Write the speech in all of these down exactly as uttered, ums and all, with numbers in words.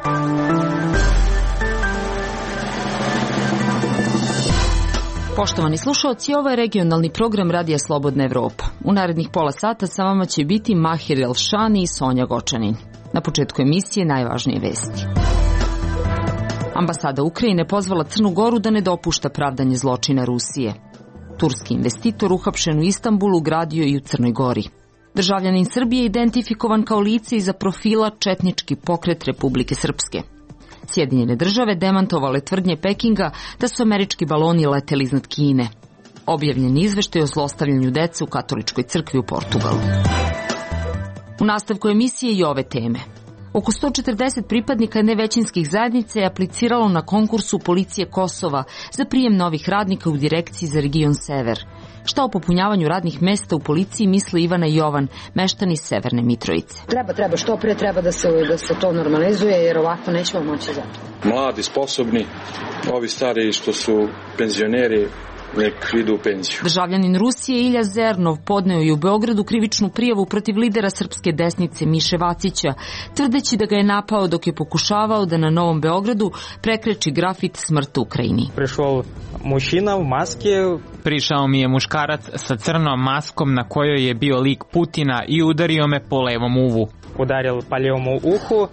Poštovani slušalci, ovo je regionalni program Radija Slobodna Evropa. U narednih pola sata sa vama će biti Mahir Elšani i Sonja Gočanin. Na početku emisije najvažnije vesti. Ambasada Ukrajine pozvala Crnu Goru da ne dopušta pravdanje zločina Rusije. Turski investitor uhapšen u Istanbulu gradio i u Crnoj Gori. Državljanin Srbije identifikovan kao lice iza profila Četnički pokret Republike Srpske. Sjedinjene države demantovale tvrdnje Pekinga da su američki baloni leteli iznad Kine. Objavljen izveštaj o zlostavljanju dece u katoličkoj crkvi u Portugalu. U nastavku emisije i ove teme. Oko sto četrdeset pripadnika nevećinskih zajednica je apliciralo na konkursu Policije Kosova za prijem novih radnika u Direkciji za region Sever. Šta o popunjavanju radnih mesta u policiji misli Ivana Jovan, meštani iz Severne Mitrovice. Treba, treba, što pre treba da se, da se to normalizuje, jer ovako nećemo moći za to. Mladi, sposobni, ovi stari što su penzioneri, nek idu u penziju. Državljanin Rusije Ilja Zernov podneo je u Beogradu krivičnu prijavu protiv lidera srpske desnice Miše Vacića, tvrdeći da ga je napao dok je pokušavao da na Novom Beogradu prekreči grafit Smrt Ukrajini. Prišao mušina u maske. Prišao mi je muškarac sa crnom maskom na kojoj je bio lik Putina i udario me po levom uvu. Udaril po levom uhu.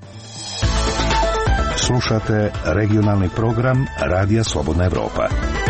Slušate regionalni program Radija Slobodna Evropa.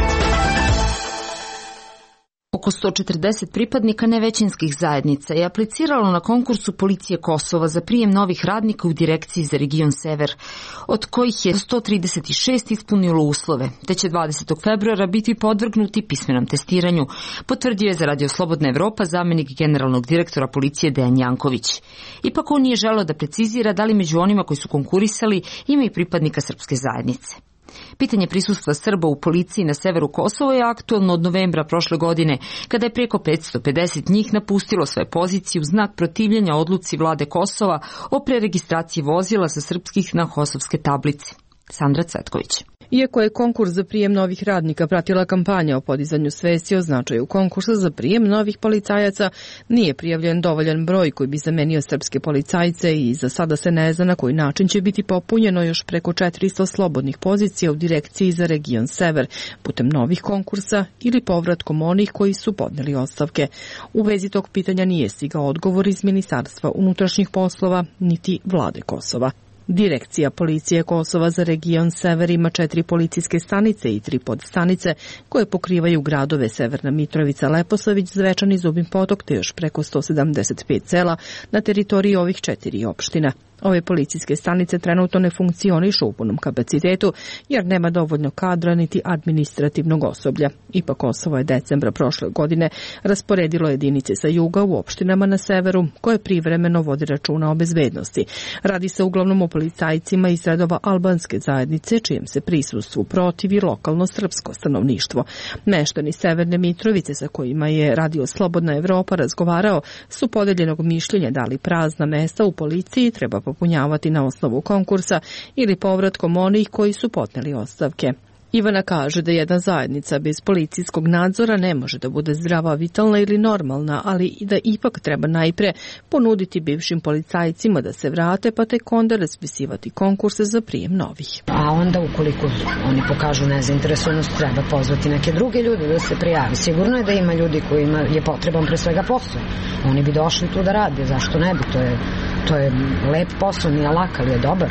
Oko sto četrdeset pripadnika nevećinskih zajednica je apliciralo na konkursu Policije Kosova za prijem novih radnika u Direkciji za region Sever, od kojih je sto trideset šest ispunilo uslove, te će dvadesetog februara biti podvrgnuti pismenom testiranju, potvrdio je za Radio Slobodna Evropa zamenik generalnog direktora policije Dejan Janković. Ipak on nije želeo da precizira da li među onima koji su konkurisali ima i pripadnika srpske zajednice. Pitanje prisustva Srba u policiji na severu Kosova je aktuelno od novembra prošle godine, kada je preko petsto pedeset njih napustilo svoje pozicije u znak protivljenja odluci vlade Kosova o preregistraciji vozila sa srpskih na kosovske tablice. Sandra Cvetković. Iako je konkurs za prijem novih radnika pratila kampanja o podizanju svesti o značaju konkursa za prijem novih policajaca, nije prijavljen dovoljan broj koji bi zamenio srpske policajce i za sada se ne zna na koji način će biti popunjeno još preko četiristo slobodnih pozicija u Direkciji za region Sever, putem novih konkursa ili povratkom onih koji su podneli ostavke. U vezi tog pitanja nije stigao odgovor iz Ministarstva unutrašnjih poslova niti vlade Kosova. Direkcija Policije Kosova za region Sever ima četiri policijske stanice i tri podstanice koje pokrivaju gradove Severna Mitrovica, Leposavić, Zvečan i Zubin Potok te još preko sto sedamdeset pet sela na teritoriji ovih četiri opština. Ove policijske stanice trenutno ne funkcionišu u punom kapacitetu jer nema dovoljno kadra niti administrativnog osoblja. Ipak Kosovo je decembra prošle godine rasporedilo jedinice sa juga u opštinama na severu koje privremeno vodi računa o bezbednosti. Radi se uglavnom o policajcima iz redova albanske zajednice čijem se prisustvu protivi lokalno srpsko stanovništvo. Meštani Severne Mitrovice sa kojima je Radio Slobodna Evropa razgovarao su podeljenog mišljenja da li prazna mesta u policiji treba popunjavati na osnovu konkursa ili povratkom onih koji su podneli ostavke. Ivana kaže da jedna zajednica bez policijskog nadzora ne može da bude zdrava, vitalna ili normalna, ali i da ipak treba najpre ponuditi bivšim policajcima da se vrate, pa tek onda raspisivati konkurse za prijem novih. A onda ukoliko oni pokažu nezainteresovanost, treba pozvati neke druge ljude da se prijavi. Sigurno je da ima ljudi kojima je potreban pre svega posao. Oni bi došli tu da rade, zašto ne bi? To je, to je lep posao, nije lak, ali je dobar.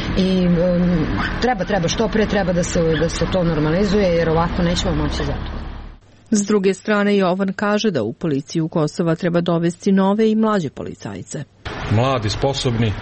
I um, treba, treba, što pre treba da se, da se to normalizuje, jer ovako nećemo moći za to. S druge strane, Jovan kaže da u policiju Kosova treba dovesti nove i mlađe policajce. Mladi, sposobni,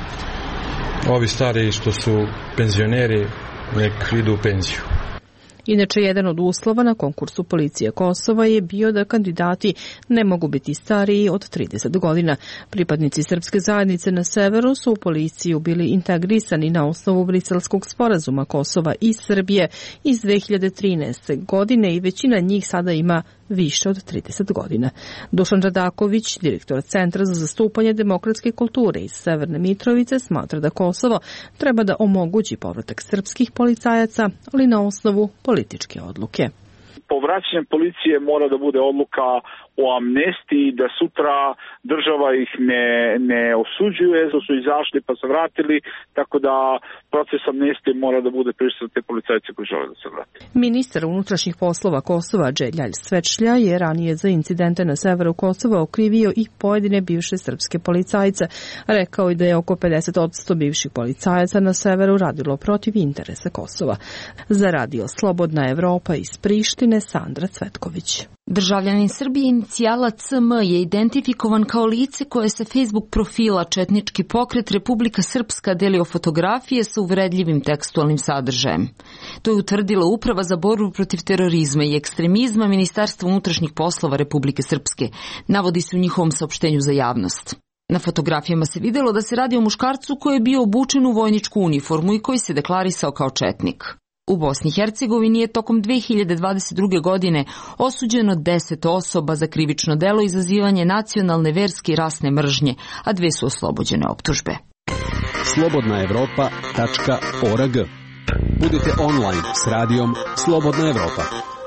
ovi stari što su penzioneri, nek idu u penziju. Inače, jedan od uslova na konkursu Policije Kosova je bio da kandidati ne mogu biti stariji od trideset godina. Pripadnici srpske zajednice na severu su u policiju bili integrisani na osnovu Briselskog sporazuma Kosova i Srbije iz dve hiljade trinaeste. godine i većina njih sada ima više od trideset godina. Dušan Radaković, direktor Centra za zastupanje demokratske kulture iz Severne Mitrovice, smatra da Kosovo treba da omogući povratak srpskih policajaca, ali na osnovu političke odluke. Povraćanje policije mora da bude odluka o amnestiji, da sutra država ih ne, ne osuđuje, da su izašli pa se vratili, tako da proces amnestije mora da bude prisutan te policajce koji žele da se vrati. Ministar unutrašnjih poslova Kosova Đeljalj Svečlja je ranije za incidente na severu Kosova okrivio i pojedine bivše srpske policajce. Rekao je da je oko pedeset posto bivših policajaca na severu radilo protiv interesa Kosova. Za radio Slobodna Evropa iz Prištine, Sandra Cvetković. Državljanin Srbije inicijala C M je identifikovan kao lice koje sa Facebook profila Četnički pokret Republika Srpska delio fotografije sa uvredljivim tekstualnim sadržajem. To je utvrdila Uprava za borbu protiv terorizma i ekstremizma Ministarstva unutrašnjih poslova Republike Srpske, navodi se u njihovom saopštenju za javnost. Na fotografijama se videlo da se radi o muškarcu koji je bio obučen u vojničku uniformu i koji se deklarisao kao četnik. U Bosni i Hercegovini je tokom dve hiljade dvadeset druge. godine osuđeno deset osoba za krivično delo izazivanje nacionalne, verske i rasne mržnje, a dve su oslobođene optužbe. slobodna evropa tačka org. Budite online s radijom Slobodna Evropa.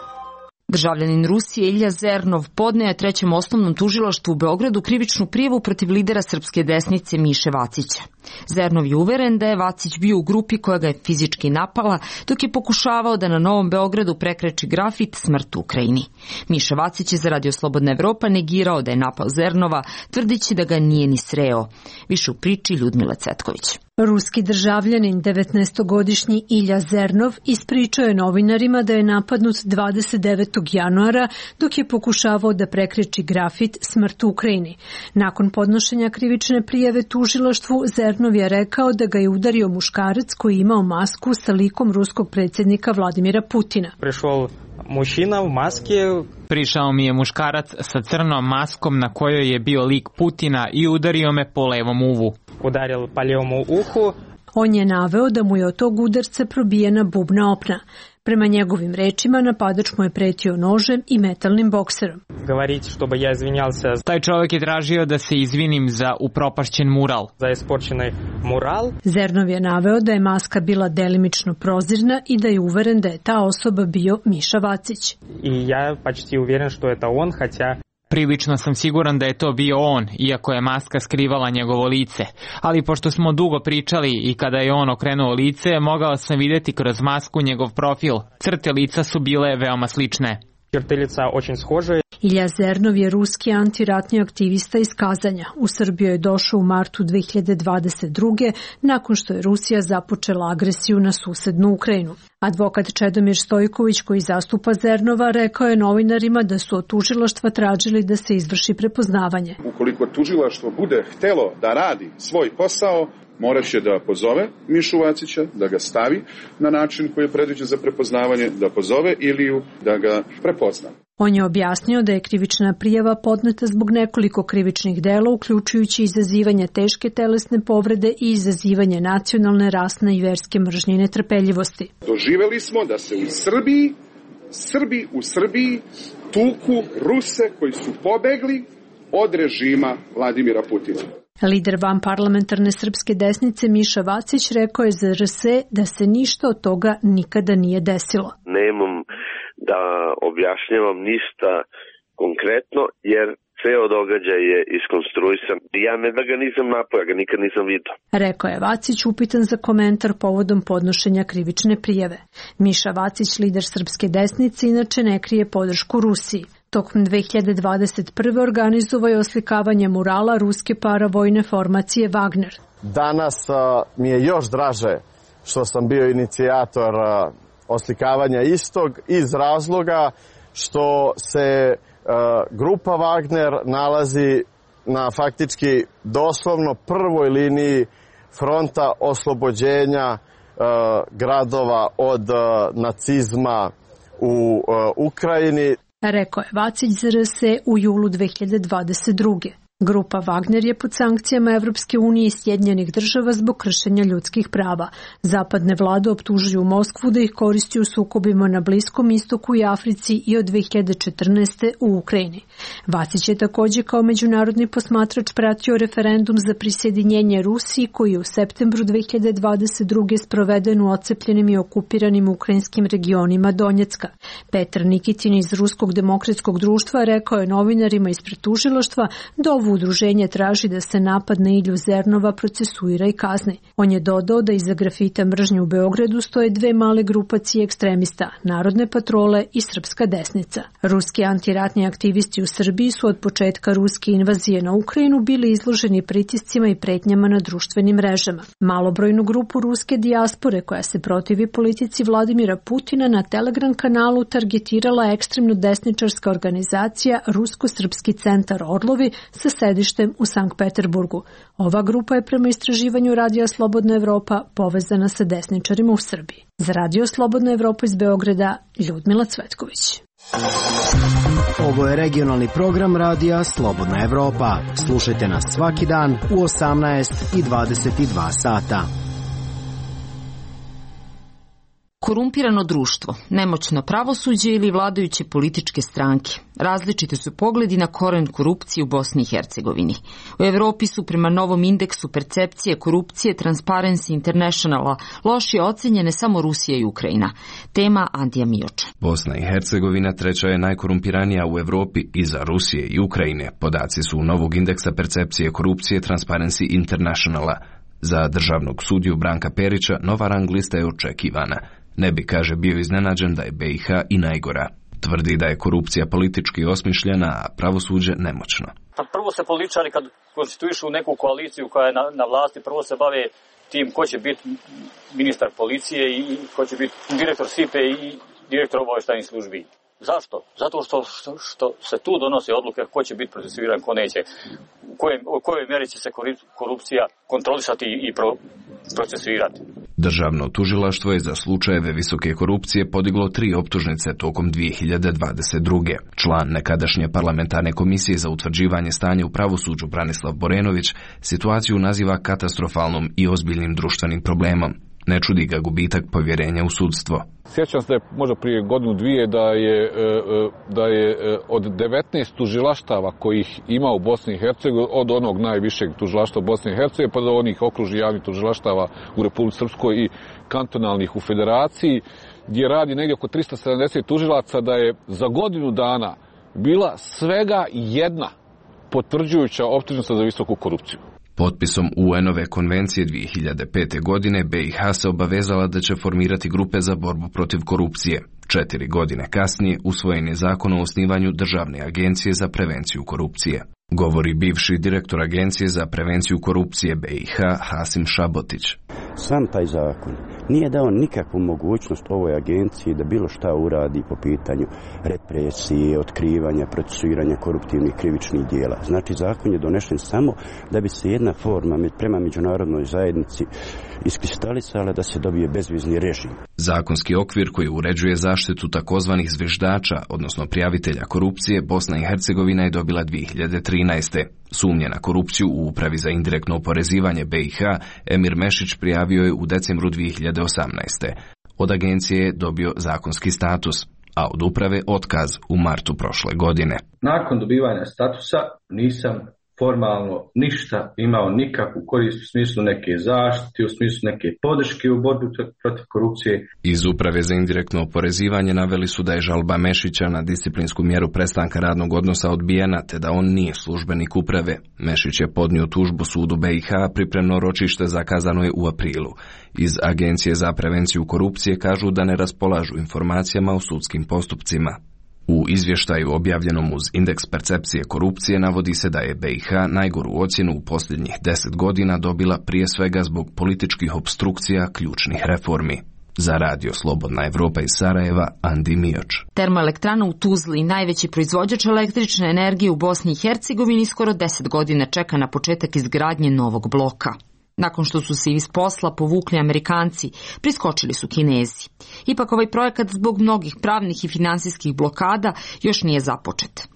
Državljanin Rusije Ilja Zernov podneo je trećem osnovnom tužilaštvu u Beogradu krivičnu prijavu protiv lidera srpske desnice Miše Vacića. Zernov je uveren da je Vacić bio u grupi koja ga je fizički napala dok je pokušavao da na Novom Beogradu prekreči grafit Smrt Ukrajini. Miša Vacić je za Radio Slobodna Evropa negirao da je napao Zernova, tvrdeći da ga nije ni sreo. Više u priči Ljudmila Cvetković. Ruski državljanin devetnaestogodišnji Ilja Zernov ispričao je novinarima da je napadnut dvadeset devetog januara dok je pokušavao da prekreči grafit Smrt Ukrajini. Nakon podnošenja krivične prijave tužilaštvu, Zernov je rekao da ga je udario muškarac koji je imao masku sa likom ruskog predsjednika Vladimira Putina. Prišao mušina u maske. Prišao mi je muškarac sa crnom maskom na kojoj je bio lik Putina i udario me po levom uvu. Udaril po levom uhu. On je naveo da mu je od tog udarca probijena bubna opna. Prema njegovim rečima, napadač mu je pretio nožem i metalnim bokserom. Govoriti чтобы я извинялся. Taj čovjek je tražio da se izvinim za upropašćen mural. Za isporčeni mural. Zernov je naveo da je maska bila delimično prozirna i da je uveren da je ta osoba bio Miša Vacić. I ja почти уверен что это он, хотя Prilično sam siguran da je to bio on, iako je maska skrivala njegovo lice. Ali pošto smo dugo pričali i kada je on okrenuo lice, mogao sam vidjeti kroz masku njegov profil. Crte lica su bile veoma slične. Черты лица очень схожи. Ilja Zernov je ruski antiratni aktivista iz Kazanja. U Srbiju je došao u martu dve hiljade dvadeset druge. nakon što je Rusija započela agresiju na susednu Ukrajinu. Advokat Čedomir Stojković, koji zastupa Zernova, rekao je novinarima da su od tužilaštva tražili da se izvrši prepoznavanje. Ukoliko tužilaštvo bude htelo da radi svoj posao, morat će da pozove Mišu Vacića, da ga stavi na način koji je predviđen za prepoznavanje, da pozove Iliju, da ga prepozna. On je objasnio da je krivična prijava podneta zbog nekoliko krivičnih dela, uključujući izazivanje teške telesne povrede i izazivanje nacionalne, rasne i verske mržnje i netrpeljivosti. Doživeli smo da se u Srbiji, Srbi u Srbiji tuku Ruse koji su pobegli od režima Vladimira Putina. Lider vanparlamentarne srpske desnice Miša Vacić rekao je za R S da se ništa od toga nikada nije desilo. Nemam da objašnjavam ništa konkretno jer ceo događaj je iskonstruisan. Ja ne da ga nisam napao, ja ga nikad nisam vidio. Rekao je Vacić upitan za komentar povodom podnošenja krivične prijave. Miša Vacić, lider srpske desnice, inače ne krije podršku Rusiji. Tokom dve hiljade dvadeset prve organizovao je oslikavanje murala ruske paravojne formacije Wagner. Danas a, mi je još draže što sam bio inicijator a, oslikavanja istog iz razloga što se a, grupa Wagner nalazi na faktički doslovno prvoj liniji fronta oslobođenja a, gradova od a, nacizma u a, Ukrajini. Rekao je Vacić za R S u julu dve hiljade dvadeset druge. Grupa Wagner je pod sankcijama Evropske unije i Sjedinjenih država zbog kršenja ljudskih prava. Zapadne vlade optužuju Moskvu da ih koristi u sukobima na Bliskom istoku i Africi i od dve hiljade četrnaeste. u Ukrajini. Vacić je također kao međunarodni posmatrač pratio referendum za prisjedinjenje Rusiji koji je u septembru dve hiljade dvadeset druge. sproveden u ocepljenim i okupiranim ukrajinskim regionima Donjecka. Petar Nikitin iz Ruskog demokratskog društva rekao je novinarima ispred tužilaštva da ovo udruženje traži da se napad na Ilju Zernova procesuira i kazni. On je dodao da iza grafita mržnje u Beogradu stoje dve male grupacije ekstremista, Narodne patrole i Srpska desnica. Ruski antiratni aktivisti u Srbiji su od početka ruske invazije na Ukrajinu bili izloženi pritiscima i pretnjama na društvenim mrežama. Malobrojnu grupu ruske dijaspore koja se protivi politici Vladimira Putina na Telegram kanalu targetirala ekstremno desničarska organizacija Rusko-srpski centar Orlovi sa sedištem u Sankt Peterburgu. Ova grupa je prema istraživanju Radija Slobodna Evropa povezana sa desničarima u Srbiji. Za Radio Slobodna Evropa iz Beograda, Ljudmila Cvetković. Ovo je regionalni program Radija Slobodna Evropa. Slušajte nas svaki dan u osamnaest i dvadeset dva sata. Korumpirano društvo, nemoćno pravosuđe ili vladajuće političke stranke. Različite su pogledi na koren korupcije u Bosni i Hercegovini. U Evropi su prema novom indeksu percepcije korupcije Transparency Internationala lošije ocenjene samo Rusija i Ukrajina. Tema Andija Mioča. Bosna i Hercegovina treća je najkorumpiranija u Evropi iza Rusije i Ukrajine. Podaci su novog indeksa percepcije korupcije Transparency Internationala. Za državnog sudiju Branka Perića nova rang lista je očekivana. Ne bi, kaže, bio iznenađen da je B i H i najgora. Tvrdi da je korupcija politički osmišljena, a pravosuđe nemoćno. Pa prvo se političari kad konstituišu neku koaliciju koja je na, na vlasti, prvo se bave tim ko će biti ministar policije i ko će biti direktor S I P-e i direktor obavještajnih službi. Zašto? Zato što, što, što se tu donose odluke ko će biti procesuiran, ko neće, u kojoj, u kojoj mjeri će se korupcija kontrolisati i pro, procesuirati. Državno tužilaštvo je za slučajeve visoke korupcije podiglo tri optužnice tokom dvije hiljade dvadeset druge. Član nekadašnje parlamentarne komisije za utvrđivanje stanja u pravosuđu Branislav Borenović situaciju naziva katastrofalnom i ozbiljnim društvenim problemom. Ne čudi ga gubitak povjerenja u sudstvo. Sjećam se da je možda prije godinu dvije da je, da je od devetnaest tužilaštava kojih ima u Bosni i Hercegovini, od onog najvišeg tužilaštva Bosne i Hercegovine pa do onih okružnih javnih tužilaštava u Republici Srpskoj i kantonalnih u Federaciji, gdje radi negdje oko tristo sedamdeset tužilaca, da je za godinu dana bila svega jedna potvrđujuća optužnica za visoku korupciju. Potpisom U N-ove konvencije dvije hiljade pete. godine B i H se obavezala da će formirati grupe za borbu protiv korupcije. Četiri godine kasnije usvojen je zakon o osnivanju Državne agencije za prevenciju korupcije. Govori bivši direktor Agencije za prevenciju korupcije B i H Hasim Šabotić. Sam taj zakon nije dao nikakvu mogućnost ovoj agenciji da bilo šta uradi po pitanju represije, otkrivanja, procesuiranja koruptivnih krivičnih dijela. Znači, zakon je donešen samo da bi se jedna forma prema međunarodnoj zajednici iskristalisala da se dobije bezvizni režim. Zakonski okvir koji uređuje zaštitu takozvanih zviždača, odnosno prijavitelja korupcije, Bosna i Hercegovina je dobila dvije hiljade trinaeste. Sumnje na korupciju u Upravi za indirektno oporezivanje B i H Emir Mešić prijavio je u decembru dvije hiljade osamnaeste. Od agencije je dobio zakonski status, a od uprave otkaz u martu prošle godine. Nakon dobivanja statusa nisam formalno ništa imao nikakvu korist u smislu neke zaštite, u smislu neke podrške u borbi protiv korupcije. Iz Uprave za indirektno oporezivanje naveli su da je žalba Mešića na disciplinsku mjeru prestanka radnog odnosa odbijena, te da on nije službenik uprave. Mešić je podnio tužbu sudu B i H, pripremno ročište zakazano je u aprilu. Iz Agencije za prevenciju korupcije kažu da ne raspolažu informacijama o sudskim postupcima. U izvještaju objavljenom uz indeks percepcije korupcije navodi se da je B i H najgoru ocjenu u posljednjih deset godina dobila prije svega zbog političkih opstrukcija ključnih reformi. Za Radio Slobodna Evropa iz Sarajeva, Andi Mioč. Termoelektrana u Tuzli, najveći proizvođač električne energije u Bosni i Hercegovini, skoro deset godina čeka na početak izgradnje novog bloka. Nakon što su se iz posla povukli Amerikanci, priskočili su Kinezi. Ipak ovaj projekat zbog mnogih pravnih i finansijskih blokada još nije započet.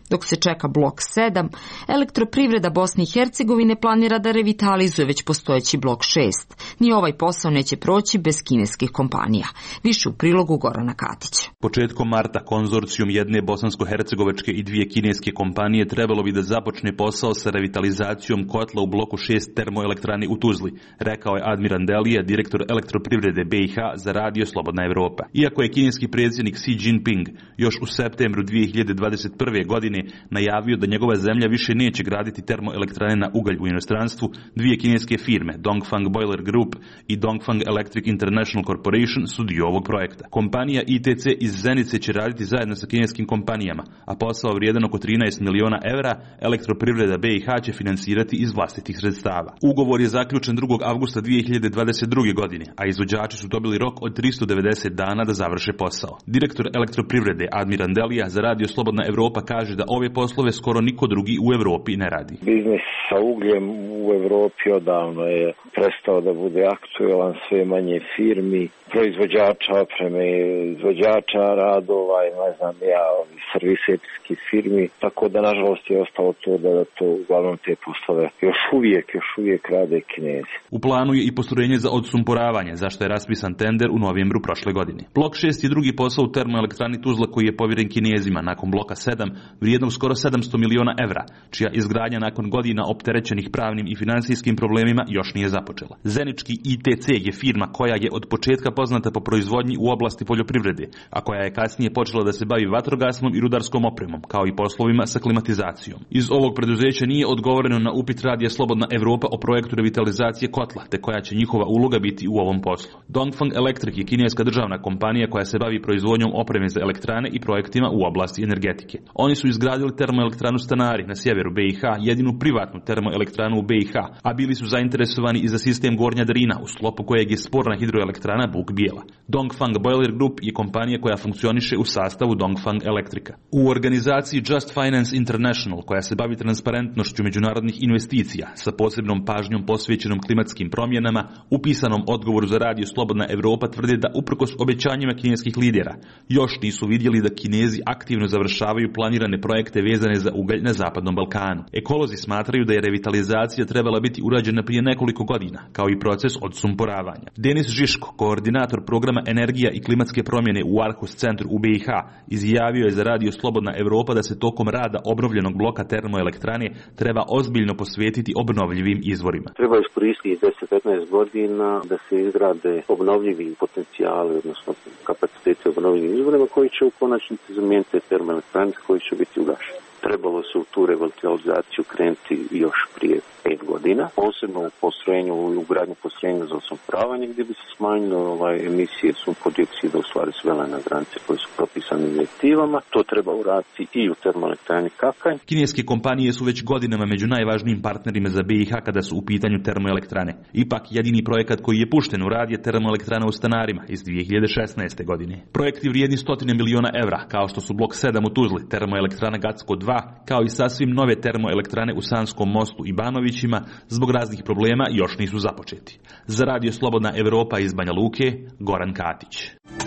Dok se čeka blok sedam, Elektroprivreda Bosne i Hercegovine planira da revitalizuje već postojeći blok šest. Ni ovaj posao neće proći bez kineskih kompanija. Više u prilogu Gorana Katića. Početkom marta konzorcijum jedne bosansko-hercegovačke i dvije kineske kompanije trebalo bi da započne posao sa revitalizacijom kotla u bloku šest termoelektrane u Tuzli, rekao je Admir Andelija, direktor Elektroprivrede B i H za radio Slobodna Evropa. Iako je kineski predsjednik Xi Jinping još u septembru dvije hiljade dvadeset prve. godine najavio da njegova zemlja više neće graditi termoelektrane na ugalj u inostranstvu, dvije kineske firme, Dongfang Boiler Group i Dongfang Electric International Corporation, su dio ovog projekta. Kompanija I T C iz Zenice će raditi zajedno sa kineskim kompanijama, a posao vrijedan oko trinaest miliona evra Elektroprivreda B i H će finansirati iz vlastitih sredstava. Ugovor je zaključen drugog avgusta dvije hiljade dvadeset druge. godine, a izvođači su dobili rok od tristo devedeset dana da završe posao. Direktor Elektroprivrede Admir Andelija za radio Slobodna Evropa kaže da ove poslove skoro niko drugi u Evropi ne radi. Biznis sa ugljem u Evropi odavno je prestao da bude aktuelan, sve manje firmi, proizvođača opreme, izvođača radova i ne znam ja, serviserskih firmi, tako da nažalost je ostalo to da, da to uglavnom te poslove još uvijek, još uvijek rade Kinezi. U planu je i postrojenje za odsumporavanje, zašto je raspisan tender u novembru prošle godine. Blok šest je drugi posao u termoelektrani Tuzla koji je povjeren Kinezima nakon bloka sedam, vrijednog skoro sedamsto miliona evra, čija izgradnja nakon godina opterećenih pravnim i financijskim problemima još nije započela. Zenički I T C je firma koja je od početka poznata po proizvodnji u oblasti poljoprivrede, a koja je kasnije počela da se bavi vatrogasnom i rudarskom opremom, kao i poslovima sa klimatizacijom. Iz ovog preduzeća nije odgovoreno na upit radija Slobodna Evropa o projektu revitalizacije kotla, te koja će njihova uloga biti u ovom poslu. Dongfang Electric je kineska državna kompanija koja se bavi proizvodnjom opreme za elektrane i projektima u oblasti energetike. Oni su izgradili termoelektranu Stanari na sjeveru B i H, jedinu privatnu termoelektranu u B i H, a bili su zainteresovani i za sistem Gornja Drina, u sklopu kojeg je sporna hidroelektrana Buk Bijela. Dongfang Boiler Group je kompanija koja funkcioniše u sastavu Dongfang Electrica. U organizaciji Just Finance International, koja se bavi transparentnošću međunarodnih investicija sa posebnom pažnjom posvećenom klimatskim promjenama, upisanom odgovoru za radio Slobodna Evropa tvrde da uprkos obećanjima kineskih lidera još nisu vidjeli da Kinezi aktivno završavaju planirane projekte vezane za ugalj na Zapadnom Balkanu. Ekolozi smatraju da je revitalizacija trebala biti urađena prije nekoliko godina, kao i proces odsumporavanja. Denis Žiško, koordinator programa Energija i klimatske promjene u Arhus centru u B i H, izjavio je za radio Slobodna Evropa da se tokom rada obnovljenog bloka termoelektrane treba ozbiljno posvetiti obnovljivim izvorima. Treba iskoristiti deset do petnaest godina da se izgrade obnovljivi potencijali, odnosno kapaciteti obnovljivim izvorima koji će u konačnici zamijeniti termoelektrane koji će biti ugašeni. Trebalo se u tu revitalizaciju krenuti još prije pet godina, posebno u postrojenju, u ugradnju postrojenja za osumporavanje gdje bi se smanjilo ovaj, emisije sumpor-dioksida, u stvari svele na granice koje su propisane direktivama. To treba uraditi i u termoelektrani Kakanj. Kineske kompanije su već godinama među najvažnijim partnerima za B i H kada su u pitanju termoelektrane. Ipak jedini projekat koji je pušten u rad je termoelektrana u Stanarima iz dvije hiljade šesnaeste. godine. Projekti vrijedni stotine miliona evra, kao što su blok sedam u Tuzli, termoelektrana Gacko dva, kao i sasvim nove termoelektrane u Sanskom mostu i Banovićima, zbog raznih problema još nisu započeti. Za radio Slobodna Evropa iz Banja Luke, Goran Katić.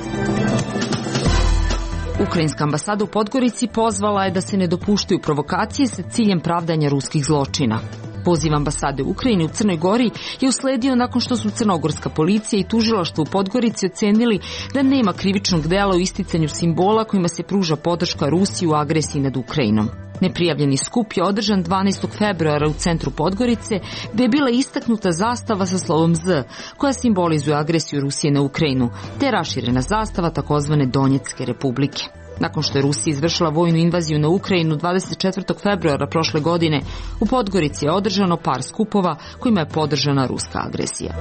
Ukrajinska ambasada u Podgorici pozvala je da se ne dopuštaju provokacije sa ciljem pravdanja ruskih zločina. Poziv ambasade u Ukrajini u Crnoj Gori je usledio nakon što su crnogorska policija i tužilaštvo u Podgorici ocenili da nema krivičnog dela u isticanju simbola kojima se pruža podrška Rusiji u agresiji nad Ukrajinom. Neprijavljeni skup je održan dvanaestog februara u centru Podgorice, gdje je bila istaknuta zastava sa slovom Z, koja simbolizuje agresiju Rusije na Ukrajinu, te raširena zastava takozvane Donjetske republike. Nakon što je Rusija izvršila vojnu invaziju na Ukrajinu dvadeset četvrtog februara prošle godine, u Podgorici je održano par skupova kojima je podržana ruska agresija.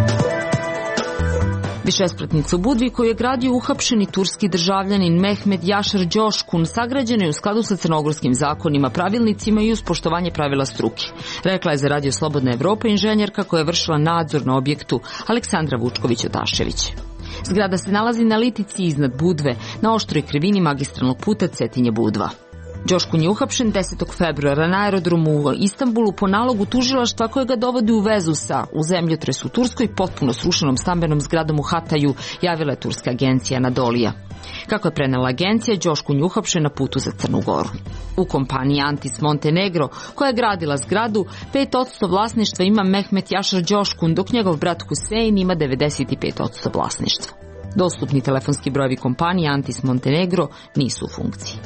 Višespratnica u Budvi koju je gradio uhapšeni turski državljanin Mehmed Jašar Đoškun sagrađena je u skladu sa crnogorskim zakonima, pravilnicima i uz poštovanje pravila struke. Rekla je za radio Slobodna Evropa inženjerka koja je vršila nadzor na objektu Aleksandra Vučković-Otašević. Zgrada se nalazi na litici iznad Budve, na oštroj krivini magistralnog puta Cetinje-Budva. Đoškun je uhapšen desetog februara na aerodromu u Istanbulu po nalogu tužilaštva koje ga dovodi u vezu sa u zemljotresu u Turskoj potpuno srušenom stambenom zgradom u Hataju, javila je turska agencija Anadolija. Kako je prenela agencija, Đoškun je uhapšen na putu za Crnu Goru. U kompaniji Antis Montenegro, koja je gradila zgradu, pet posto vlasništva ima Mehmet Jašar Đoškun, dok njegov brat Husein ima devedeset pet posto vlasništva. Dostupni telefonski brojevi kompanije Antis Montenegro nisu u funkciji.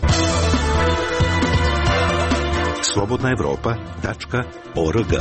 slobodna evropa tačka org.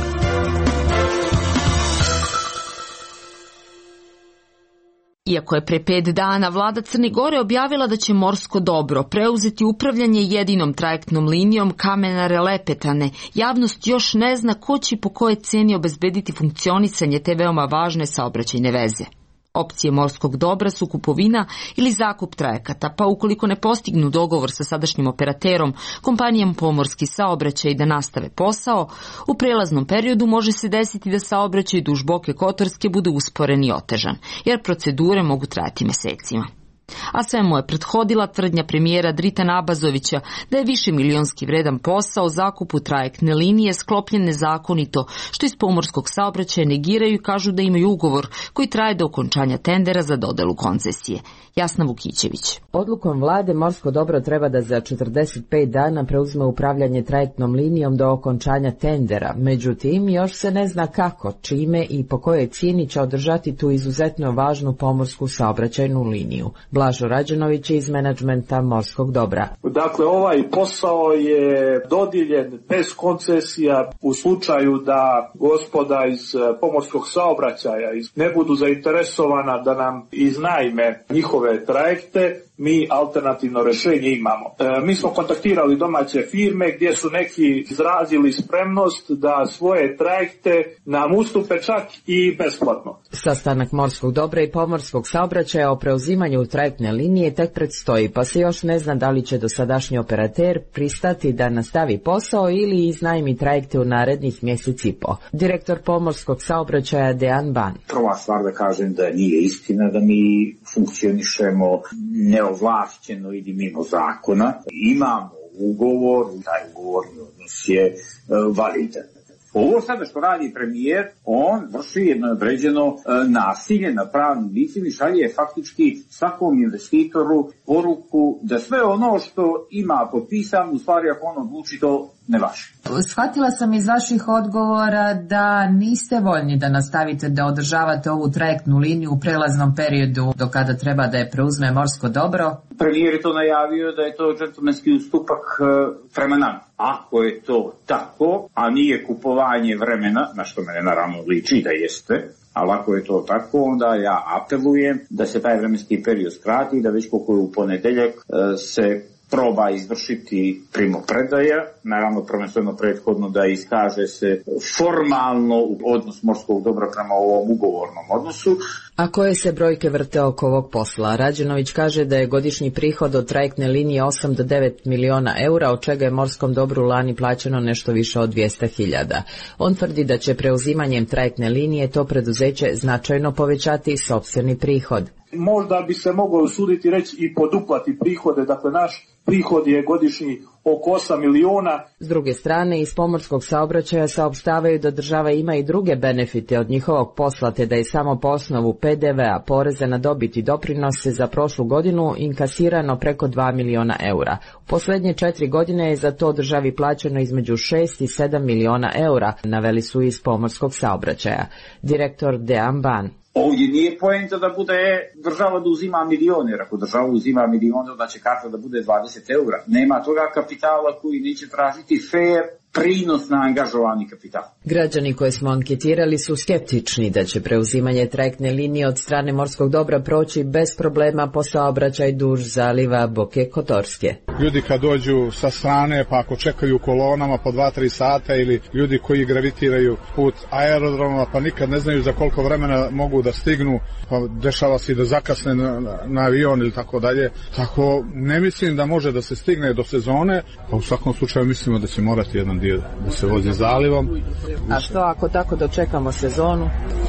Iako je pre pet dana vlada Crne Gore objavila da će Morsko dobro preuzeti upravljanje jedinom trajektnom linijom Kamenare-Lepetane, javnost još ne zna ko će po kojoj ceni obezbediti funkcionisanje te veoma važne saobraćajne veze. Opcije Morskog dobra su kupovina ili zakup trajekata, pa ukoliko ne postignu dogovor sa sadašnjim operaterom, kompanijom Pomorski saobraćaj da nastave posao, u prelaznom periodu može se desiti da saobraćaj duž Boke Kotorske bude usporen i otežan, jer procedure mogu trajati mesecima. A svemu je prethodila tvrdnja premijera Dritana Abazovića da je više milionski vredan posao zakupu trajektne linije sklopljen nezakonito, što iz pomorskog saobraćaja negiraju i kažu da imaju ugovor koji traje do okončanja tendera za dodelu koncesije. Jasna Vukićević. Odlukom vlade Morsko dobro treba da za četrdeset pet dana preuzme upravljanje trajektnom linijom do okončanja tendera. Međutim, još se ne zna kako, čime i po kojoj cijeni će održati tu izuzetno važnu pomorsku saobraćajnu liniju. Blažo Rađenović iz menadžmenta Morskog dobra. Dakle, ovaj posao je dodijeljen bez koncesija u slučaju da gospoda iz pomorskog saobraćaja ne budu zainteresovana da nam iznajme njihove trajekte, mi alternativno rješenje imamo. E, mi smo kontaktirali domaće firme gdje su neki izrazili spremnost da svoje trajekte nam ustupe čak i besplatno. Sastanak Morskog dobra i pomorskog saobraćaja o preuzimanju trajektne linije tek predstoji, pa se još ne zna da li će dosadašnji operater pristati da nastavi posao ili iznajmi trajekte u narednih mjesec i po. Direktor pomorskog saobraćaja Dejan Ban. Prva stvar da kažem da nije istina da mi funkcionišemo neovlašćeno ili mimo zakona. Imamo ugovor, taj ugovorni odnos je e, validan. Ovo sada što radi premijer, on vrši jedno određeno e, nasilje na pravnim licima i šalje faktički svakom investitoru poruku da sve ono što ima potpisano, u stvari ako on odluči to ne važi. Shvatila sam iz vaših odgovora da niste voljni da nastavite da održavate ovu trajektnu liniju u prelaznom periodu do kada treba da je preuzme Morsko dobro. Premijer je to najavio da je to džentlmenski ustupak prema nama. Ako je to tako, a nije kupovanje vremena, na što mene naravno liči da jeste, ali ako je to tako, onda ja apelujem da se taj vremenski period skrati i da već koliko je u ponedeljak se proba izvršiti primopredaja, naravno prvenstveno prethodno da iskaže se formalno odnos Morskog dobra prema ovom ugovornom odnosu. A koje se brojke vrte oko ovog posla? Rađenović kaže da je godišnji prihod od trajektne linije osam do devet miliona eura, od čega je Morskom dobru lani plaćeno nešto više od dvjesto hiljada. On tvrdi da će preuzimanjem trajektne linije to preduzeće značajno povećati sopstveni prihod. Možda bi se moglo usuditi reći i poduplati prihode, dakle naš prihod je godišnji oko osam miliona. S druge strane, iz pomorskog saobraćaja saopštavaju da država ima i druge benefite od njihovog posla, te da je samo po osnovu P D V-a, poreza na dobit i doprinose za prošlu godinu inkasirano preko dva miliona eura. U posljednje četiri godine je za to državi plaćeno između šest i sedam miliona eura, naveli su iz pomorskog saobraćaja. Direktor Dejan Ban. Ovdje nije poenta da bude država da uzima milijone, jer ako država uzima milijone, onda će karta da bude dvadeset eura. Nema toga kapitala koji neće tražiti fair prinos na angažovani kapital. Građani koje smo anketirali su skeptični da će preuzimanje trajektne linije od strane Morskog dobra proći bez problema po saobraćaj duž zaliva Boke Kotorske. Ljudi kad dođu sa strane, pa ako čekaju kolonama po dva tri sata, ili ljudi koji gravitiraju put aerodroma, pa nikad ne znaju za koliko vremena mogu da stignu, pa dešava se i da zakasne na, na, na avion ili tako dalje. Tako ne mislim da može da se stigne do sezone, pa u svakom slučaju mislimo da će morati jedan dio da se vozi zalivom. A što ako tako dočekamo sezonu?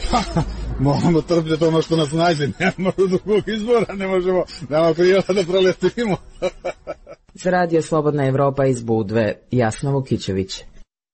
Moramo trpjeti ono što nas nađe, nemamo drugog izbora, ne možemo, nemamo prijela da proletimo. Za radio Slobodna Evropa iz Budve, Jasna Vukićević.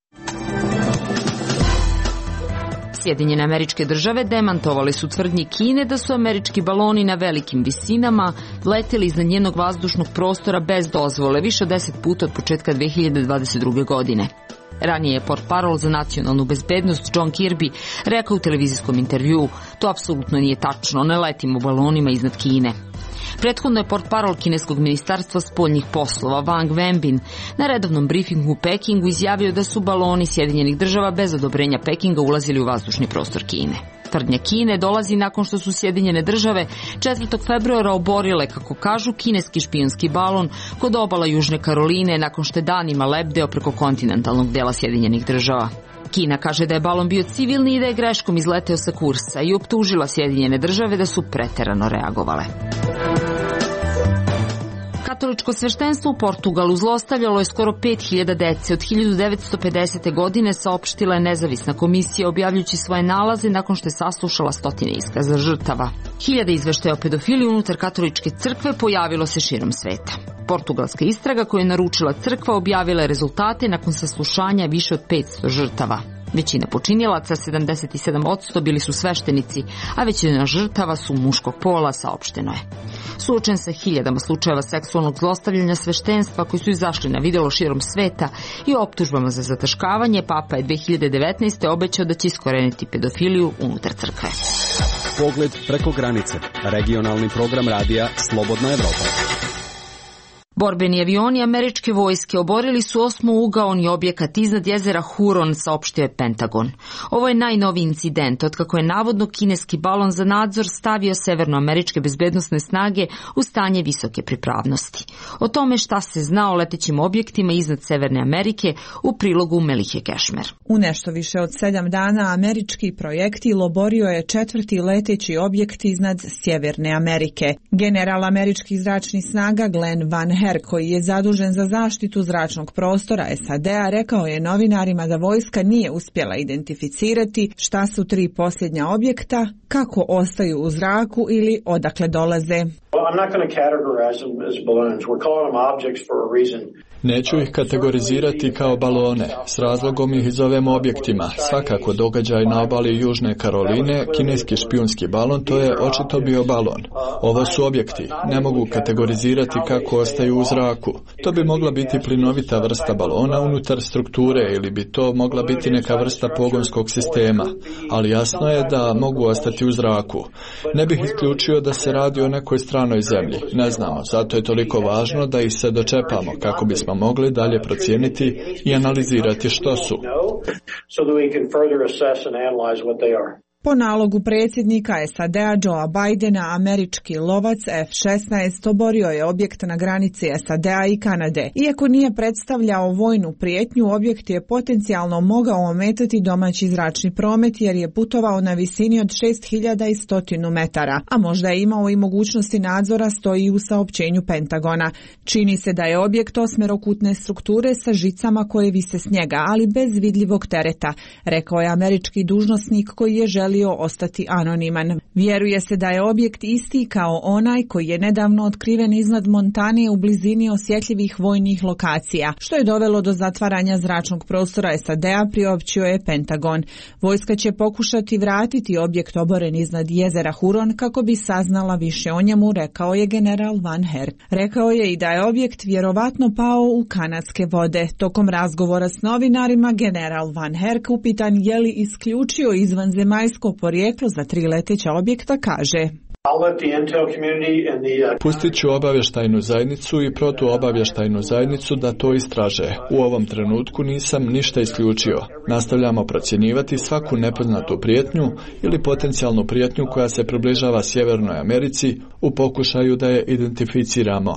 Sjedinjene Američke Države demantovali su tvrdnji Kine da su američki baloni na velikim visinama leteli iznad njenog vazdušnog prostora bez dozvole više od deset puta od početka dve hiljade dvadeset druge. godine. Ranije je portparol za nacionalnu bezbednost John Kirby rekao u televizijskom intervjuu: to apsolutno nije tačno, ne letimo balonima iznad Kine. Prethodno je portparol kineskog ministarstva spoljnih poslova Wang Wenbin na redovnom brifingu u Pekingu izjavio da su baloni Sjedinjenih Država bez odobrenja Pekinga ulazili u vazdušni prostor Kine. Tvrdnja Kine dolazi nakon što su Sjedinjene Države četvrtog februara oborile, kako kažu, kineski špijunski balon kod obala Južne Karoline nakon što je danima lebdeo preko kontinentalnog dela Sjedinjenih Država. Kina kaže da je balon bio civilni i da je greškom izleteo sa kursa i optužila Sjedinjene Države da su preterano reagovale. Katoličko sveštenstvo u Portugalu zlostavljalo je skoro pet hiljada dece. Od hiljadu devetsto pedesete. godine saopštila je nezavisna komisija objavljujući svoje nalaze nakon što je saslušala stotine iskaza žrtava. Hiljade izveštaja o pedofiliji unutar katoličke crkve pojavilo se širom sveta. Portugalska istraga koju je naručila crkva objavila je rezultate nakon saslušanja više od petsto žrtava. Većina počinilaca, sedamdeset sedam posto, bili su sveštenici, a većina žrtava su muškog pola, saopšteno je. Suočen sa hiljadama slučajeva seksualnog zlostavljanja sveštenstva koji su izašli na videlo širom sveta i optužbama za zataškavanje, Papa je dve hiljade devetnaeste. obećao da će iskoreniti pedofiliju unutar crkve. Pogled preko granice. Regionalni program radija Slobodna Evropa. Borbeni avioni američke vojske oborili su osmougaoni objekat iznad jezera Huron, saopštio je Pentagon. Ovo je najnoviji incident otkako je navodno kineski balon za nadzor stavio severnoameričke bezbednosne snage u stanje visoke pripravnosti. O tome šta se zna o letećim objektima iznad Severne Amerike u prilogu Melike Kešmer. U nešto više od sedam dana američki projektil oborio je četvrti leteći objekt iznad Sjeverne Amerike. General američkih zračnih snaga Glenn Van Her, koji je zadužen za zaštitu zračnog prostora S A D-a, rekao je novinarima da vojska nije uspjela identificirati šta su tri posljednja objekta, kako ostaju u zraku ili odakle dolaze. Neću ih kategorizirati kao balone, s razlogom ih zovemo objektima. Svakako događaj na obali Južne Karoline, kineski špijunski balon, to je očito bio balon. Ovo su objekti, ne mogu kategorizirati kako ostaju u zraku. To bi mogla biti plinovita vrsta balona unutar strukture ili bi to mogla biti neka vrsta pogonskog sistema, ali jasno je da mogu ostati u zraku. Ne bih isključio da se radi o nekoj stranoj zemlji, ne znamo, zato je toliko važno da ih se dočepamo kako bismo mogli dalje procijeniti i analizirati što su. Po nalogu predsjednika S A D-a Joea Bidena, američki lovac F šesnaest oborio je objekt na granici S A D-a i Kanade. Iako nije predstavljao vojnu prijetnju, objekt je potencijalno mogao ometati domaći zračni promet jer je putovao na visini od šest hiljada sto metara, a možda je imao i mogućnosti nadzora, stoji u saopćenju Pentagona. Čini se da je objekt osmerokutne strukture sa žicama koje vise s njega, ali bez vidljivog tereta, rekao je američki dužnosnik koji je želio ostati anoniman. Vjeruje se da je objekt isti kao onaj koji je nedavno otkriven iznad Montane u blizini osjetljivih vojnih lokacija, što je dovelo do zatvaranja zračnog prostora S A D-a, priopćio je Pentagon. Vojska će pokušati vratiti objekt oboren iznad jezera Huron kako bi saznala više o njemu, rekao je general Van Herk. Rekao je i da je objekt vjerovatno pao u kanadske vode. Tokom razgovora s novinarima, general Van Herk upitan je li isključio izvanzemaljsko porijeklo za tri leteća objekta, kaže: Pustit ću obavještajnu zajednicu i protuobavještajnu zajednicu da to istraže. U ovom trenutku nisam ništa isključio. Nastavljamo procjenjivati svaku nepoznatu prijetnju ili potencijalnu prijetnju koja se približava Sjevernoj Americi u pokušaju da je identificiramo.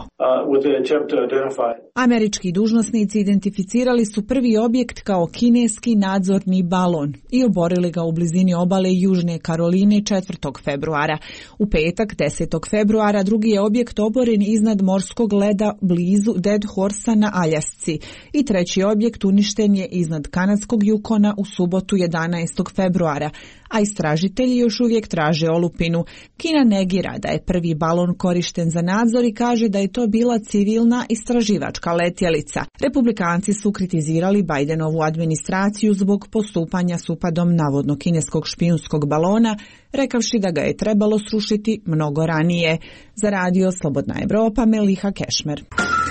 Američki dužnosnici identificirali su prvi objekt kao kineski nadzorni balon i oborili ga u blizini obale Južne Karoline četvrtog februara. U petak, desetog februara, drugi je objekt oboren iznad morskog leda blizu Dead Horsa na Aljasci i treći objekt uništen je iznad kanadskog Yukona u subotu jedanaestog februara. a istražitelji još uvijek traže olupinu. Kina negira da je prvi balon korišten za nadzor i kaže da je to bila civilna istraživačka letjelica. Republikanci su kritizirali Bidenovu administraciju zbog postupanja s upadom navodno kineskog špijunskog balona, rekavši da ga je trebalo srušiti mnogo ranije. Za radio Slobodna Evropa, Meliha Kešmer.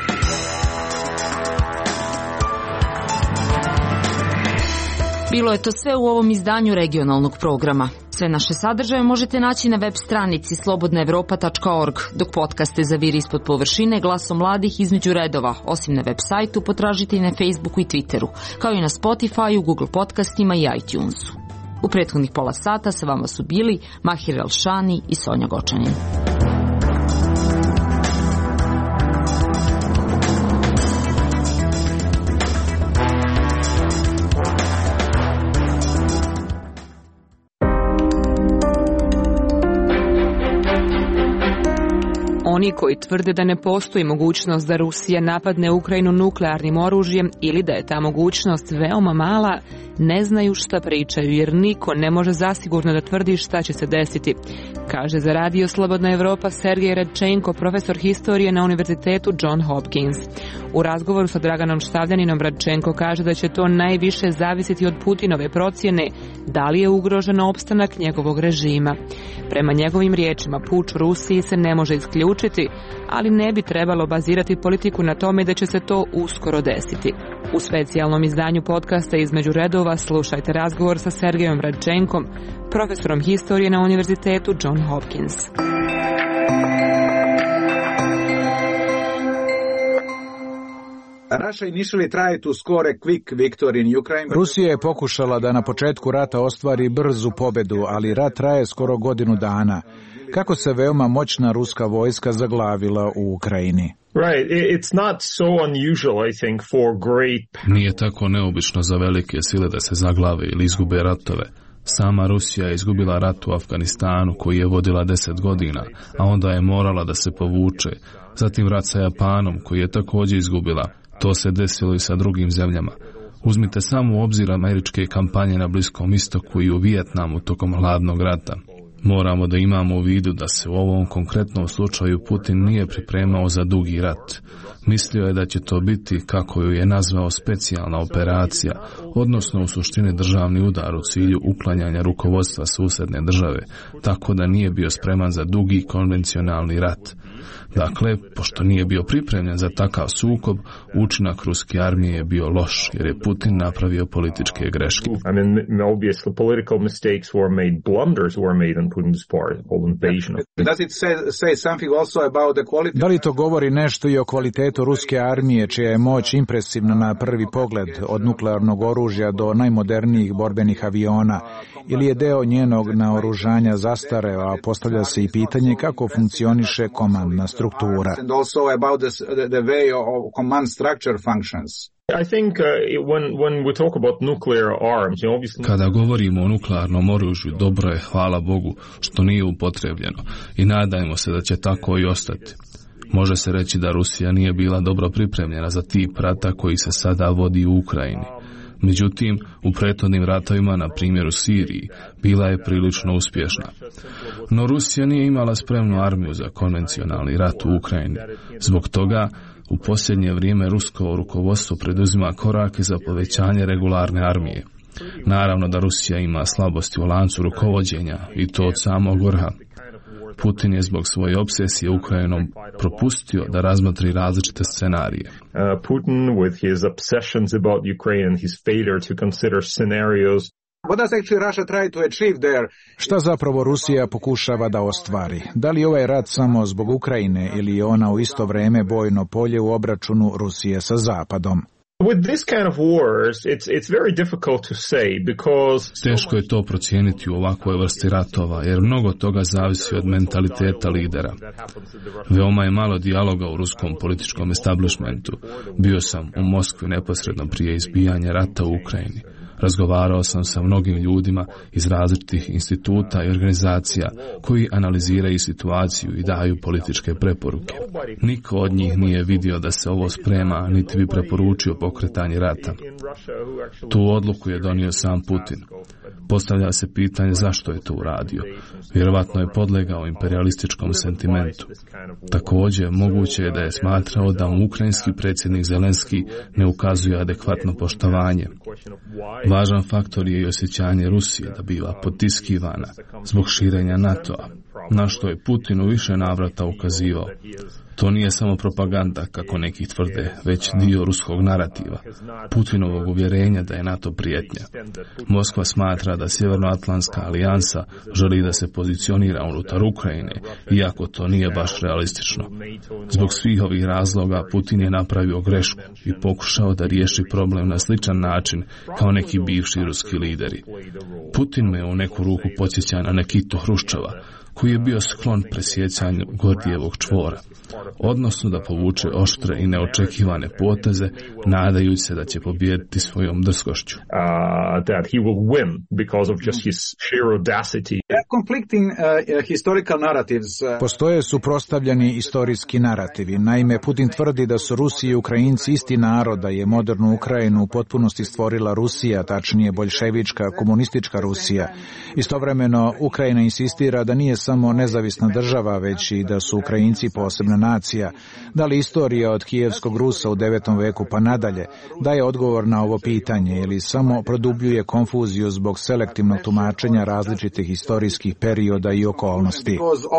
Bilo je to sve u ovom izdanju regionalnog programa. Sve naše sadržaje možete naći na web stranici slobodna evropa tačka org, dok podcaste Zaviri ispod površine, Glasom mladih između redova, osim na web sajtu, potražite i na Facebooku i Twitteru, kao i na Spotifyu, Google podcastima i iTunesu. U prethodnih pola sata sa vama su bili Mahir Elšani i Sonja Gočanin. Oni koji tvrde da ne postoji mogućnost da Rusija napadne Ukrajinu nuklearnim oružjem ili da je ta mogućnost veoma mala, ne znaju šta pričaju, jer niko ne može zasigurno da tvrdi šta će se desiti, kaže za radio Slobodna Evropa Sergej Radčenko, profesor historije na Univerzitetu John Hopkins. U razgovoru sa Draganom Štavljaninom Radčenko kaže da će to najviše zavisiti od Putinove procjene da li je ugrožen opstanak njegovog režima. Prema njegovim riječima, puč u Rusiji se ne može isključiti, ali ne bi trebalo bazirati politiku na tome da će se to uskoro desiti. U specijalnom izdanju podcasta Između redova slušajte razgovor sa Sergejom Radčenkom, profesorom historije na Univerzitetu John Hopkins. Rusija je pokušala da na početku rata ostvari brzu pobedu, ali rat traje skoro godinu dana. Kako se veoma moćna ruska vojska zaglavila u Ukrajini? Nije tako neobično za velike sile da se zaglave ili izgube ratove. Sama Rusija je izgubila rat u Afganistanu koji je vodila deset godina, a onda je morala da se povuče. Zatim rat sa Japanom koji je također izgubila. To se desilo i sa drugim zemljama. Uzmite samo u obzir američke kampanje na Bliskom istoku i u Vijetnamu tokom hladnog rata. Moramo da imamo u vidu da se u ovom konkretnom slučaju Putin nije pripremao za dugi rat. Mislio je da će to biti, kako ju je nazvao, specijalna operacija, odnosno u suštini državni udar u cilju uklanjanja rukovodstva susedne države, tako da nije bio spreman za dugi konvencionalni rat. Dakle, pošto nije bio pripremljen za takav sukob, učinak ruske armije je bio loš, jer je Putin napravio političke greške. I mean, obviously political mistakes were made, blunders were made on Putin's part, whole invasion. Does it say, say something also about the quality? Da li to govori nešto i o kvalitetu ruske armije, čija je moć impresivna na prvi pogled, od nuklearnog oružja do najmodernijih borbenih aviona, ili je deo njenog naoružanja zastareo, a postavlja se i pitanje kako funkcioniše komandna struktura. And also about the, the way of command structure functions. I think uh, when when we talk about nuclear arms, you know, obviously... Kada govorimo o nuklearnom oružju, dobro je, hvala Bogu, što nije upotrebljeno i nadajmo se da će tako i ostati. Može se reći da Rusija nije bila dobro pripremljena za tip rata koji se sada vodi u Ukrajini. Međutim, u prethodnim ratovima, na primjer u Siriji, bila je prilično uspješna. No Rusija nije imala spremnu armiju za konvencionalni rat u Ukrajini. Zbog toga, u posljednje vrijeme rusko rukovodstvo preduzima korake za povećanje regularne armije. Naravno da Rusija ima slabosti u lancu rukovođenja i to od samog vrha. Putin je zbog svoje obsesije Ukrajinom propustio da razmotri različite scenarije. Uh, Putin with his obsessions about Ukraine and his failure to consider scenarios. What does actually Russia try to achieve there? Šta zapravo Rusija pokušava da ostvari? Da li ovaj rat samo zbog Ukrajine ili je ona u isto vrijeme bojno polje u obračunu Rusije sa Zapadom? With this kind of wars, it's it's very difficult to say because teško je to procijeniti u ovakvoj vrsti ratova, jer mnogo toga zavisi od mentaliteta lidera. Veoma je malo dijaloga u ruskom političkom establishmentu. Bio sam u Moskvi neposredno prije izbijanja rata u Ukrajini. Razgovarao sam sa mnogim ljudima iz različitih instituta i organizacija koji analiziraju situaciju i daju političke preporuke. Niko od njih nije vidio da se ovo sprema, niti bi preporučio pokretanje rata. Tu odluku je donio sam Putin. Postavlja se pitanje zašto je to uradio. Vjerovatno je podlegao imperialističkom sentimentu. Također, moguće je da je smatrao da mu ukrajinski predsjednik Zelenski ne ukazuje adekvatno poštovanje. Važan faktor je i osjećanje Rusije da biva potiskivana zbog širenja NATO-a, na što je Putin u više navrata ukazivao. To nije samo propaganda, kako neki tvrde, već dio ruskog narativa, Putinovog uvjerenja da je NATO prijetnja. Moskva smatra da Sjevernoatlantska alijansa želi da se pozicionira unutar Ukrajine, iako to nije baš realistično. Zbog svih ovih razloga Putin je napravio grešku i pokušao da riješi problem na sličan način kao neki bivši ruski lideri. Putin me u neku ruku podsjeća na Nikitu Hruščova, koji je bio sklon presjecanju Gordijevog čvora, odnosno da povuče oštre i neočekivane poteze, nadajući se da će pobijediti svojom drskošću. Uh, that he will win because of just his sheer audacity. Conflicting uh, historical narratives. Postoje suprotstavljeni istorijski narativi. Naime, Putin tvrdi da su Rusi i Ukrajinci isti narod, da je modernu Ukrajinu u potpunosti stvorila Rusija, tačnije boljševička, komunistička Rusija. Istovremeno, Ukrajina insistira da nije samo nezavisna država, već i da su Ukrajinci posebna nacija. Da li istorija od kijevskog Rusa u devetom veku pa nadalje daje odgovor na ovo pitanje ili samo produbljuje konfuziju zbog selektivnog tumačenja različitih historijskih perioda i okolnosti?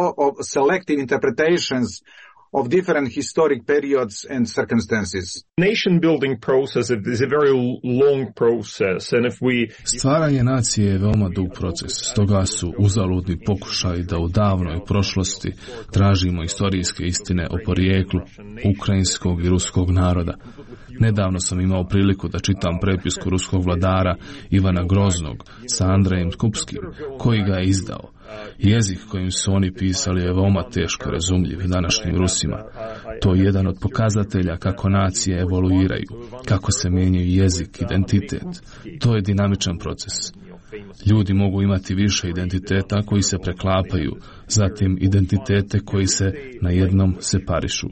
Of different historic periods and circumstances. Nation building process is a very long process, and if we... Stvaranje nacije je veoma dug proces, stoga su uzaludni pokušaji da u davnoj prošlosti tražimo istorijske istine o porijeklu ukrajinskog i ruskog naroda. Nedavno sam imao priliku da čitam prepisku ruskog vladara Ivana Groznog sa Andrejem Skupskim, koji ga je izdao. Jezik kojim su oni pisali je veoma teško razumljiv današnjim Rusima. To je jedan od pokazatelja kako nacije evoluiraju, kako se mijenjaju jezik, identitet. To je dinamičan proces. Ljudi mogu imati više identiteta koji se preklapaju, zatim identitete koji se na jednom separišu.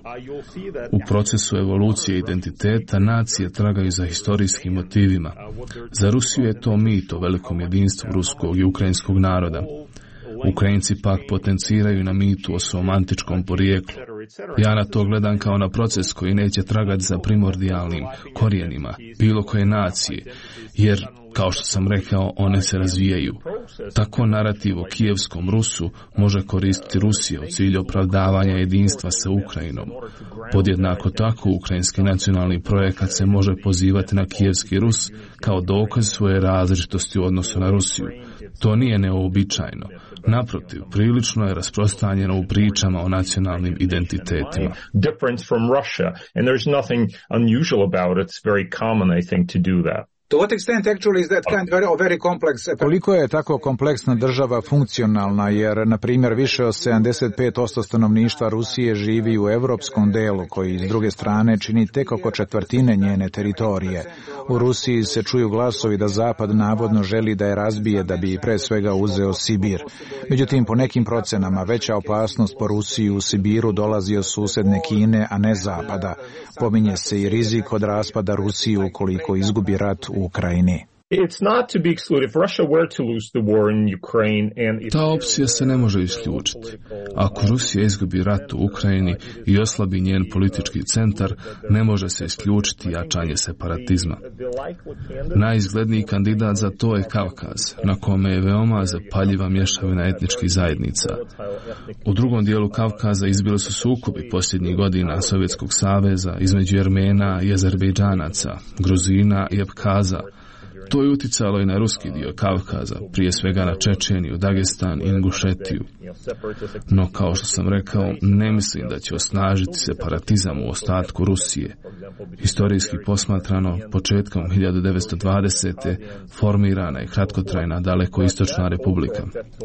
U procesu evolucije identiteta nacije tragaju za historijskim motivima. Za Rusiju je to mit o velikom jedinstvu ruskog i ukrajinskog naroda. Ukrajinci pak potenciraju na mitu o svom antičkom porijeklu. Ja na to gledam kao na proces koji neće tragati za primordijalnim korijenima bilo koje nacije, jer, kao što sam rekao, one se razvijaju. Tako narativ o kijevskom Rusu može koristiti Rusija u cilju opravdavanja jedinstva sa Ukrajinom. Podjednako tako, ukrajinski nacionalni projekat se može pozivati na kijevski Rus kao dokaz svoje različitosti u odnosu na Rusiju. To nije neobičajno. Naprotiv, prilično je rasprostranjeno u pričama o nacionalnim identitetima. Difference from Russia, and there's nothing unusual about it. It's very common, I think, to do that. To what extent actually is that kind of very, very complex? Koliko je tako kompleksna država funkcionalna, jer, na primjer, više od sedamdeset pet posto stanovništva Rusije živi u evropskom delu, koji s druge strane čini tek oko četvrtine njene teritorije. U Rusiji se čuju glasovi da Zapad navodno želi da je razbije da bi pre svega uzeo Sibir. Međutim, po nekim procenama, veća opasnost po Rusiju u Sibiru dolazi od susedne Kine, a ne Zapada. Pominje se i rizik od raspada Rusije ukoliko izgubi rat u Ukrajini. It's not to be excluded. If Russia were to lose the war in Ukraine and it... Ta opcija se ne može isključiti. Ako Rusija izgubi rat u Ukrajini i oslabi njen politički centar, ne može se isključiti jačanje separatizma. Najizgledniji kandidat za to je Kavkaz, na kome je veoma zapaljiva mješavina etničkih zajednica. U drugom dijelu Kavkaza izbili su sukobi posljednjih godina Sovjetskog saveza između Jermena i Azerbejdžanaca, Gruzina i Abkaza. To je uticalo i na ruski dio Kavkaza, prije svega na Čečeniju, Dagestan i Ingušetiju. No, kao što sam rekao, ne mislim da će osnažiti separatizam u ostatku Rusije. Historijski posmatrano, početkom hiljadu devetsto dvadesete formirana je kratkotrajna Dalekoistočna republika.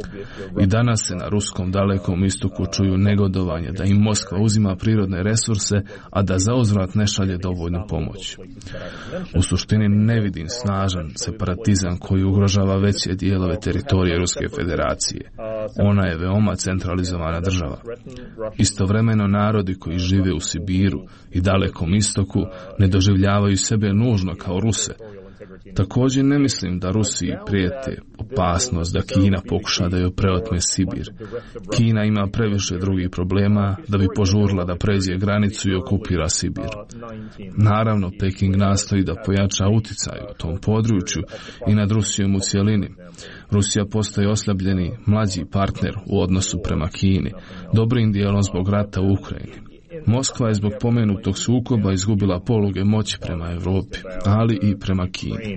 I danas se na ruskom Dalekom istoku čuju negodovanje da im Moskva uzima prirodne resurse, a da zauzvrat ne šalje dovoljnu pomoć. U suštini ne vidim snažan jedan separatizam koji ugrožava veće dijelove teritorije Ruske federacije. Ona je veoma centralizovana država. Istovremeno narodi koji žive u Sibiru i Dalekom istoku ne doživljavaju sebe nužno kao Ruse. Također ne mislim da Rusiji prijete opasnost da Kina pokuša da joj preotme Sibir. Kina ima previše drugih problema da bi požurila da pređe granicu i okupira Sibir. Naravno, Peking nastoji da pojača uticaj u tom području i nad Rusijom u cjelini. Rusija postaje oslabljeni mlađi partner u odnosu prema Kini, dobrim dijelom zbog rata u Ukrajini. Moskva je zbog pomenutog sukoba izgubila poluge moći prema Europi, ali i prema Kini.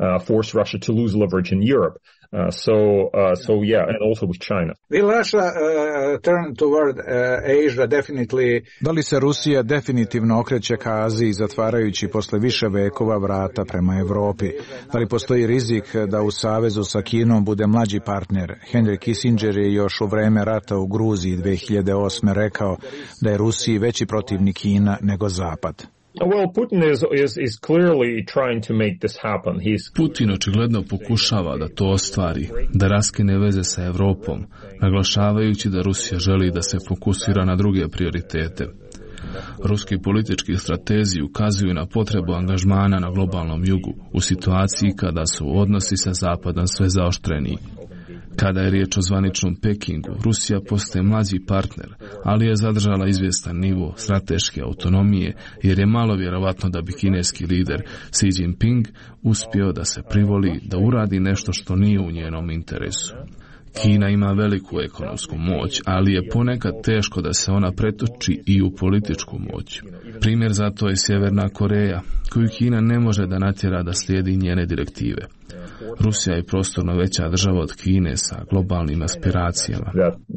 Uh, so, uh, so yeah, and also with China. Will Russia uh, turn toward uh, Asia definitely? Da li se Rusija definitivno okreće ka Aziji, zatvarajući posle više vekova vrata prema Europi? Da li postoji rizik da u savezu sa Kinom bude mlađi partner? Henry Kissinger je još u vreme rata u Gruziji dve hiljade osme rekao da je Rusiji veći protivnik Kina nego Zapad. Well, Putin is, is, is clearly trying to make this happen. He's... Putin očigledno pokušava da to ostvari, da raskine veze sa Europom, naglašavajući da Rusija želi da se fokusira na druge prioritete. Ruski politički stratezi ukazuju na potrebu angažmana na globalnom jugu u situaciji kada su odnosi sa Zapadom sve zaoštreniji. Kada je riječ o zvaničnom Pekingu, Rusija postaje mlađi partner, ali je zadržala izvjestan nivo strateške autonomije, jer je malo vjerovatno da bi kineski lider Xi Jinping uspio da se privoli da uradi nešto što nije u njenom interesu. Kina ima veliku ekonomsku moć, ali je ponekad teško da se ona pretoči i u političku moć. Primjer za to je Sjeverna Koreja, koju Kina ne može da natjera da slijedi njene direktive. Rusija je prostorno veća država od Kine sa globalnim aspiracijama.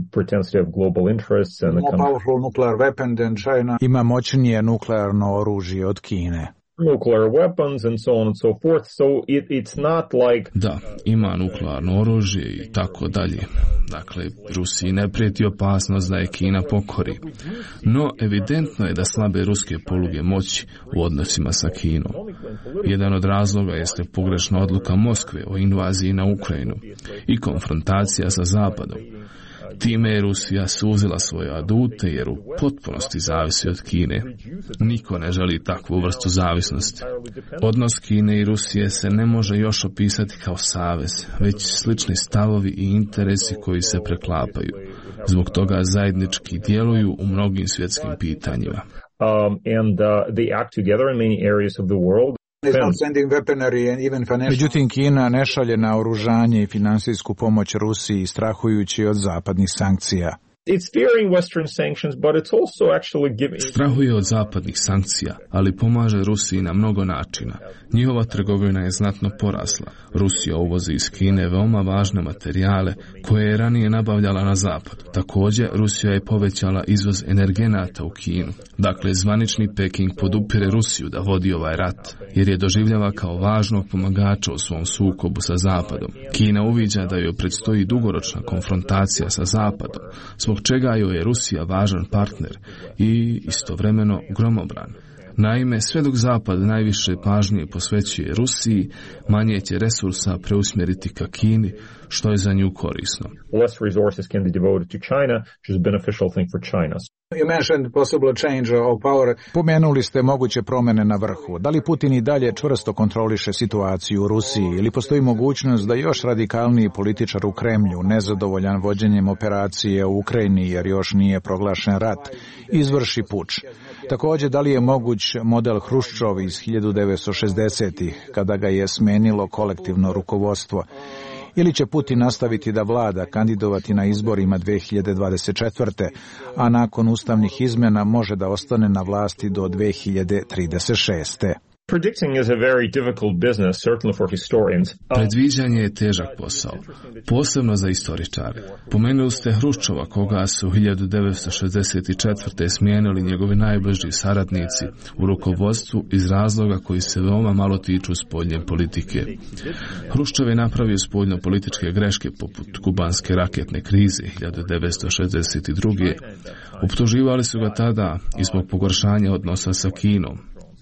Ima moćnije nuklearno oružje od Kine. Nuclear weapons and so on and so forth, so it, it's not like... Da, ima nuklearno oružje i tako dalje. Dakle, Rusiji ne prijeti opasnost da je Kina pokori. No, evidentno je da slabe ruske poluge moći u odnosima sa Kinom. Jedan od razloga jeste pogrešna odluka Moskve o invaziji na Ukrajinu i konfrontacija sa Zapadom. Time je Rusija suzila svoje adute jer u potpunosti zavisi od Kine. Niko ne želi takvu vrstu zavisnosti. Odnos Kine i Rusije se ne može još opisati kao savez, već slični stavovi i interesi koji se preklapaju. Zbog toga zajednički djeluju u mnogim svjetskim pitanjima. Um, and uh, they act together in many areas of the world. Međutim, Kina ne šalje naoružanje i finansijsku pomoć Rusiji, strahujući od zapadnih sankcija. It's fearing Western sanctions, but it's also actually giving... Strahuje od zapadnih sankcija, ali pomaže Rusiji na mnogo načina. Njihova trgovina je znatno porasla. Rusija uvozi iz Kine veoma važne materijale koje je ranije nabavljala na zapadu. Također, Rusija je povećala izvoz energenata u Kinu. Dakle, zvanični Peking podupire Rusiju da vodi ovaj rat, jer je doživljava kao važnog pomagača u svom sukobu sa zapadom. Kina uviđa da joj predstoji dugoročna konfrontacija sa zapadom, zbog čega joj je Rusija važan partner i istovremeno gromobran. Naime, sve dok Zapad najviše pažnje posvećuje Rusiji, manje će resursa preusmjeriti ka Kini, što je za nju korisno. Less resources can be devoted to China, which is a beneficial thing for China. You mentioned possible change of power. Pomenuli ste moguće promjene na vrhu. Da li Putin i dalje čvrsto kontroliše situaciju u Rusiji ili postoji mogućnost da još radikalniji političar u Kremlju, nezadovoljan vođenjem operacije u Ukrajini jer još nije proglašen rat, izvrši puč? Također, da li je moguć model Hruščov iz hiljadu devetsto šezdesetih kada ga je smenilo kolektivno rukovodstvo? Ili će Putin nastaviti da vlada, kandidovati na izborima dve hiljade dvadeset četvrte. a nakon ustavnih izmjena može da ostane na vlasti do dve hiljade trideset šeste. Predviđanje je težak posao, posebno za istoričare. Pomenuli ste Hruščova, koga su hiljadu devetsto šezdeset četvrte smijenili njegovi najbliži saradnici u rukovodstvu iz razloga koji se veoma malo tiču spoljne politike. Hruščov je napravio spoljno-političke greške poput kubanske raketne krize hiljadu devetsto šezdeset druge. Optuživali su ga tada i zbog pogoršanja odnosa sa Kinom.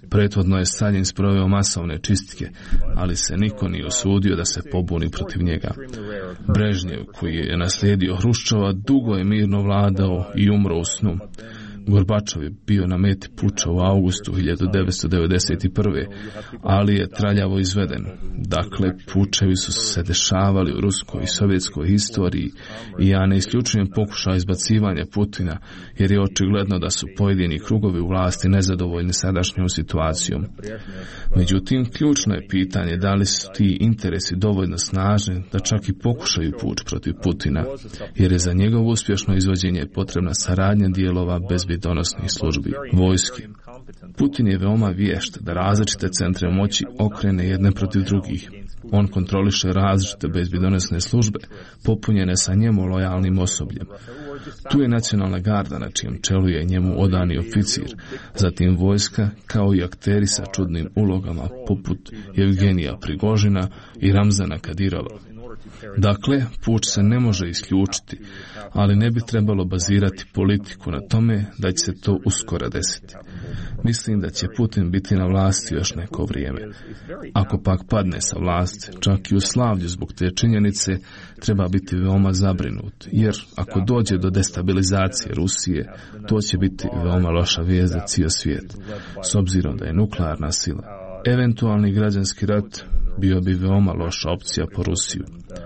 Prethodno je Stalin sproveo masovne čistke, ali se niko nije osudio da se pobuni protiv njega. Brežnjev, koji je naslijedio Hruščova, dugo je mirno vladao i umro u snu. Gorbačov je bio na meti puča u augustu hiljadu devetsto devedeset prve. ali je traljavo izveden. Dakle, pučevi su se dešavali u ruskoj i sovjetskoj historiji i ja ne isključujem pokušaj izbacivanja Putina, jer je očigledno da su pojedini krugovi u vlasti nezadovoljni sadašnjom situacijom. Međutim, ključno je pitanje da li su ti interesi dovoljno snažni da čak i pokušaju puč protiv Putina, jer je za njegovo uspješno izvođenje potrebna saradnja dijelova bezbjedonosnih službi, vojske. Putin je veoma vješt da različite centre moći okrene jedne protiv drugih. On kontroliše različite bezbjedonosne službe, popunjene sa njemu lojalnim osobljem. Tu je nacionalna garda na čijem čelu je njemu odani oficir, zatim vojska kao i akteri sa čudnim ulogama poput Evgenija Prigožina i Ramzana Kadirova. Dakle, puč se ne može isključiti, ali ne bi trebalo bazirati politiku na tome da će se to uskoro desiti. Mislim da će Putin biti na vlasti još neko vrijeme. Ako pak padne sa vlasti, čak i u slavlju zbog te činjenice, treba biti veoma zabrinut, jer ako dođe do destabilizacije Rusije, to će biti veoma loša vijest za cijeli svijet, s obzirom da je nuklearna sila. Eventualni građanski rat bio bi veoma loša opcija po Rusiju.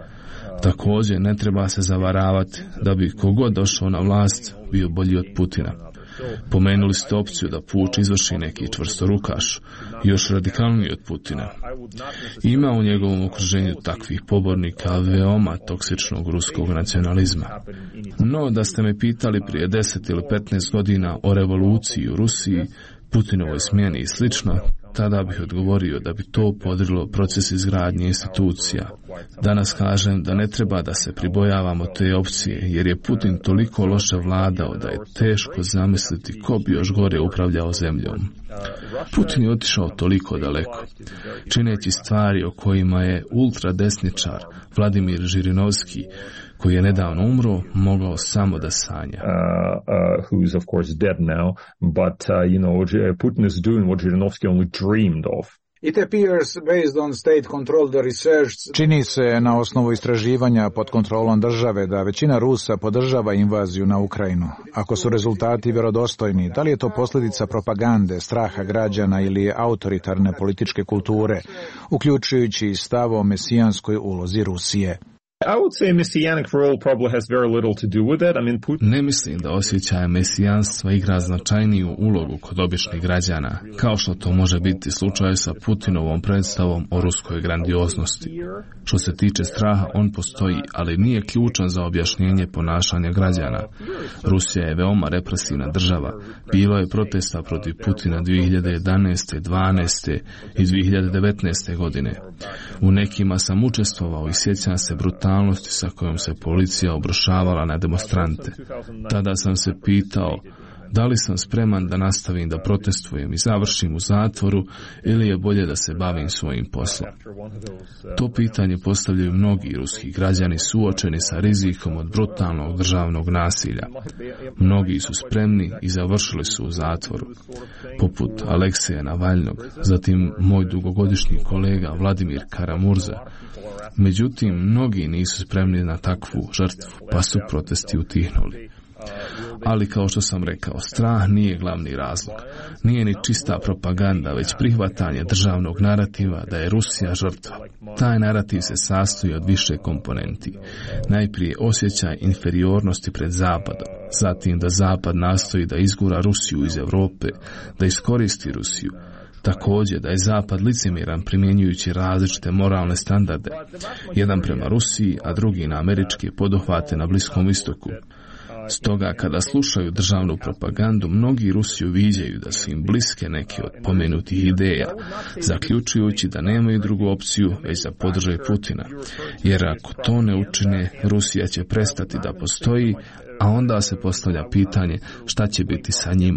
Također, ne treba se zavaravati da bi kogod došao na vlast bio bolji od Putina. Pomenuli ste opciju da puč izvrši neki čvrstorukaš, još radikalniji od Putina. Ima u njegovom okruženju takvih pobornika veoma toksičnog ruskog nacionalizma. No, da ste me pitali prije deset ili petnaest godina o revoluciji u Rusiji, Putinovoj smjeni i slično, tada bih odgovorio da bi to podrilo proces izgradnje institucija. Danas kažem da ne treba da se pribojavamo te opcije, jer je Putin toliko loše vladao da je teško zamisliti ko bi još gore upravljao zemljom. Putin je otišao toliko daleko, čineći stvari o kojima je ultradesničar Vladimir Žirinovski, koji je nedavno umro, mogao samo da sanja. Uh, uh, who's of course dead now, but uh, you know, Putin is doing what Žirinovski only dreamed of. It appears based on state controlled research. Čini se na osnovu istraživanja pod kontrolom države da većina Rusa podržava invaziju na Ukrajinu. Ako su rezultati vjerodostojni, da li je to posljedica propagande, straha građana ili autoritarne političke kulture, uključujući i stav o mesijanskoj ulozi Rusije? I would say messianic role probably has very little to do with that. I mean, Putin... Ne mislim da osjećaj mesijanstva igra značajniju ulogu kod običnih građana, kao što to može biti slučaj sa Putinovom predstavom o ruskoj grandioznosti. Što se tiče straha, on postoji, ali nije ključan za objašnjenje ponašanja građana. Rusija je veoma represivna država. Bilo je protesta protiv Putina dvije hiljade jedanaeste, dvanaeste i dvije hiljade devetnaeste. godine. U nekima sam učestvovao i sjećam se brutalnosti sa kojom se policija obrušavala na demonstrante. Tada sam se pitao da li sam spreman da nastavim da protestujem i završim u zatvoru ili je bolje da se bavim svojim poslom. To pitanje postavljaju mnogi ruski građani suočeni sa rizikom od brutalnog državnog nasilja. Mnogi su spremni i završili su u zatvoru, poput Alekseja Navalnog, zatim moj dugogodišnji kolega Vladimir Karamurza. Međutim, mnogi nisu spremni na takvu žrtvu, pa su protesti utihnuli. Ali kao što sam rekao, strah nije glavni razlog. Nije ni čista propaganda, već prihvatanje državnog narativa da je Rusija žrtva. Taj narativ se sastoji od više komponenti. Najprije osjećaj inferiornosti pred Zapadom, zatim da Zapad nastoji da izgura Rusiju iz Europe, da iskoristi Rusiju. Također da je Zapad licemjeran primjenjujući različite moralne standarde, jedan prema Rusiji, a drugi na američke poduhvate na Bliskom istoku. Stoga, kada slušaju državnu propagandu, mnogi Rusiju viđaju da su im bliske neke od pomenutih ideja, zaključujući da nemaju drugu opciju već da podrže Putina. Jer ako to ne učine, Rusija će prestati da postoji, a onda se postavlja pitanje šta će biti sa njima.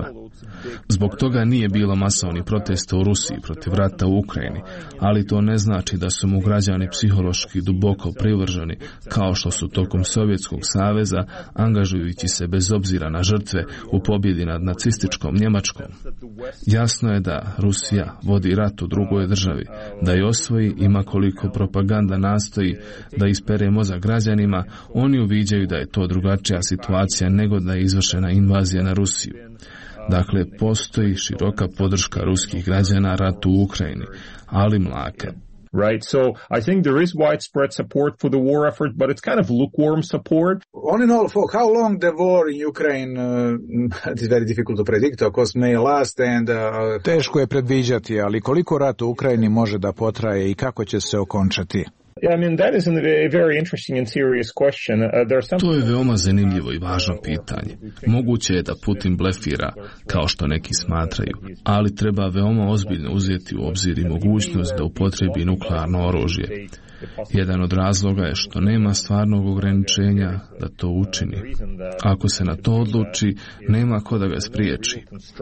Zbog toga nije bilo masovnih protesta u Rusiji protiv rata u Ukrajini, ali to ne znači da su mu građani psihološki duboko privrženi, kao što su tokom Sovjetskog saveza, angažujući se bez obzira na žrtve u pobjedi nad nacističkom Njemačkom. Jasno je da Rusija vodi rat u drugoj državi, da je osvoji ima koliko propaganda nastoji da ispere mozak građanima, oni uviđaju da je to drugačija situacija nego da je izvršena invazija na Rusiju. Dakle, postoji široka podrška ruskih građana ratu u Ukrajini, ali mlaka. Right, so I think there is widespread support for the war effort, but it's kind of lukewarm support. All in all, for how long the war in Ukraine uh, is very difficult to predict, of course, may last and... Uh... Teško je predviđati, ali koliko rat u Ukrajini može da potraje i kako će se okončati? Yeah, I mean, that is a very interesting and serious question. Uh, there's some... To je veoma zanimljivo i važno pitanje. Moguće je da Putin blefira, kao što neki smatraju, ali treba veoma ozbiljno uzeti u obzir i mogućnost da upotrebi nuklearno oružje. Jedan od razloga je što nema stvarnog ograničenja da to učini. Ako se na to odluči, nema ko da ga spriječi.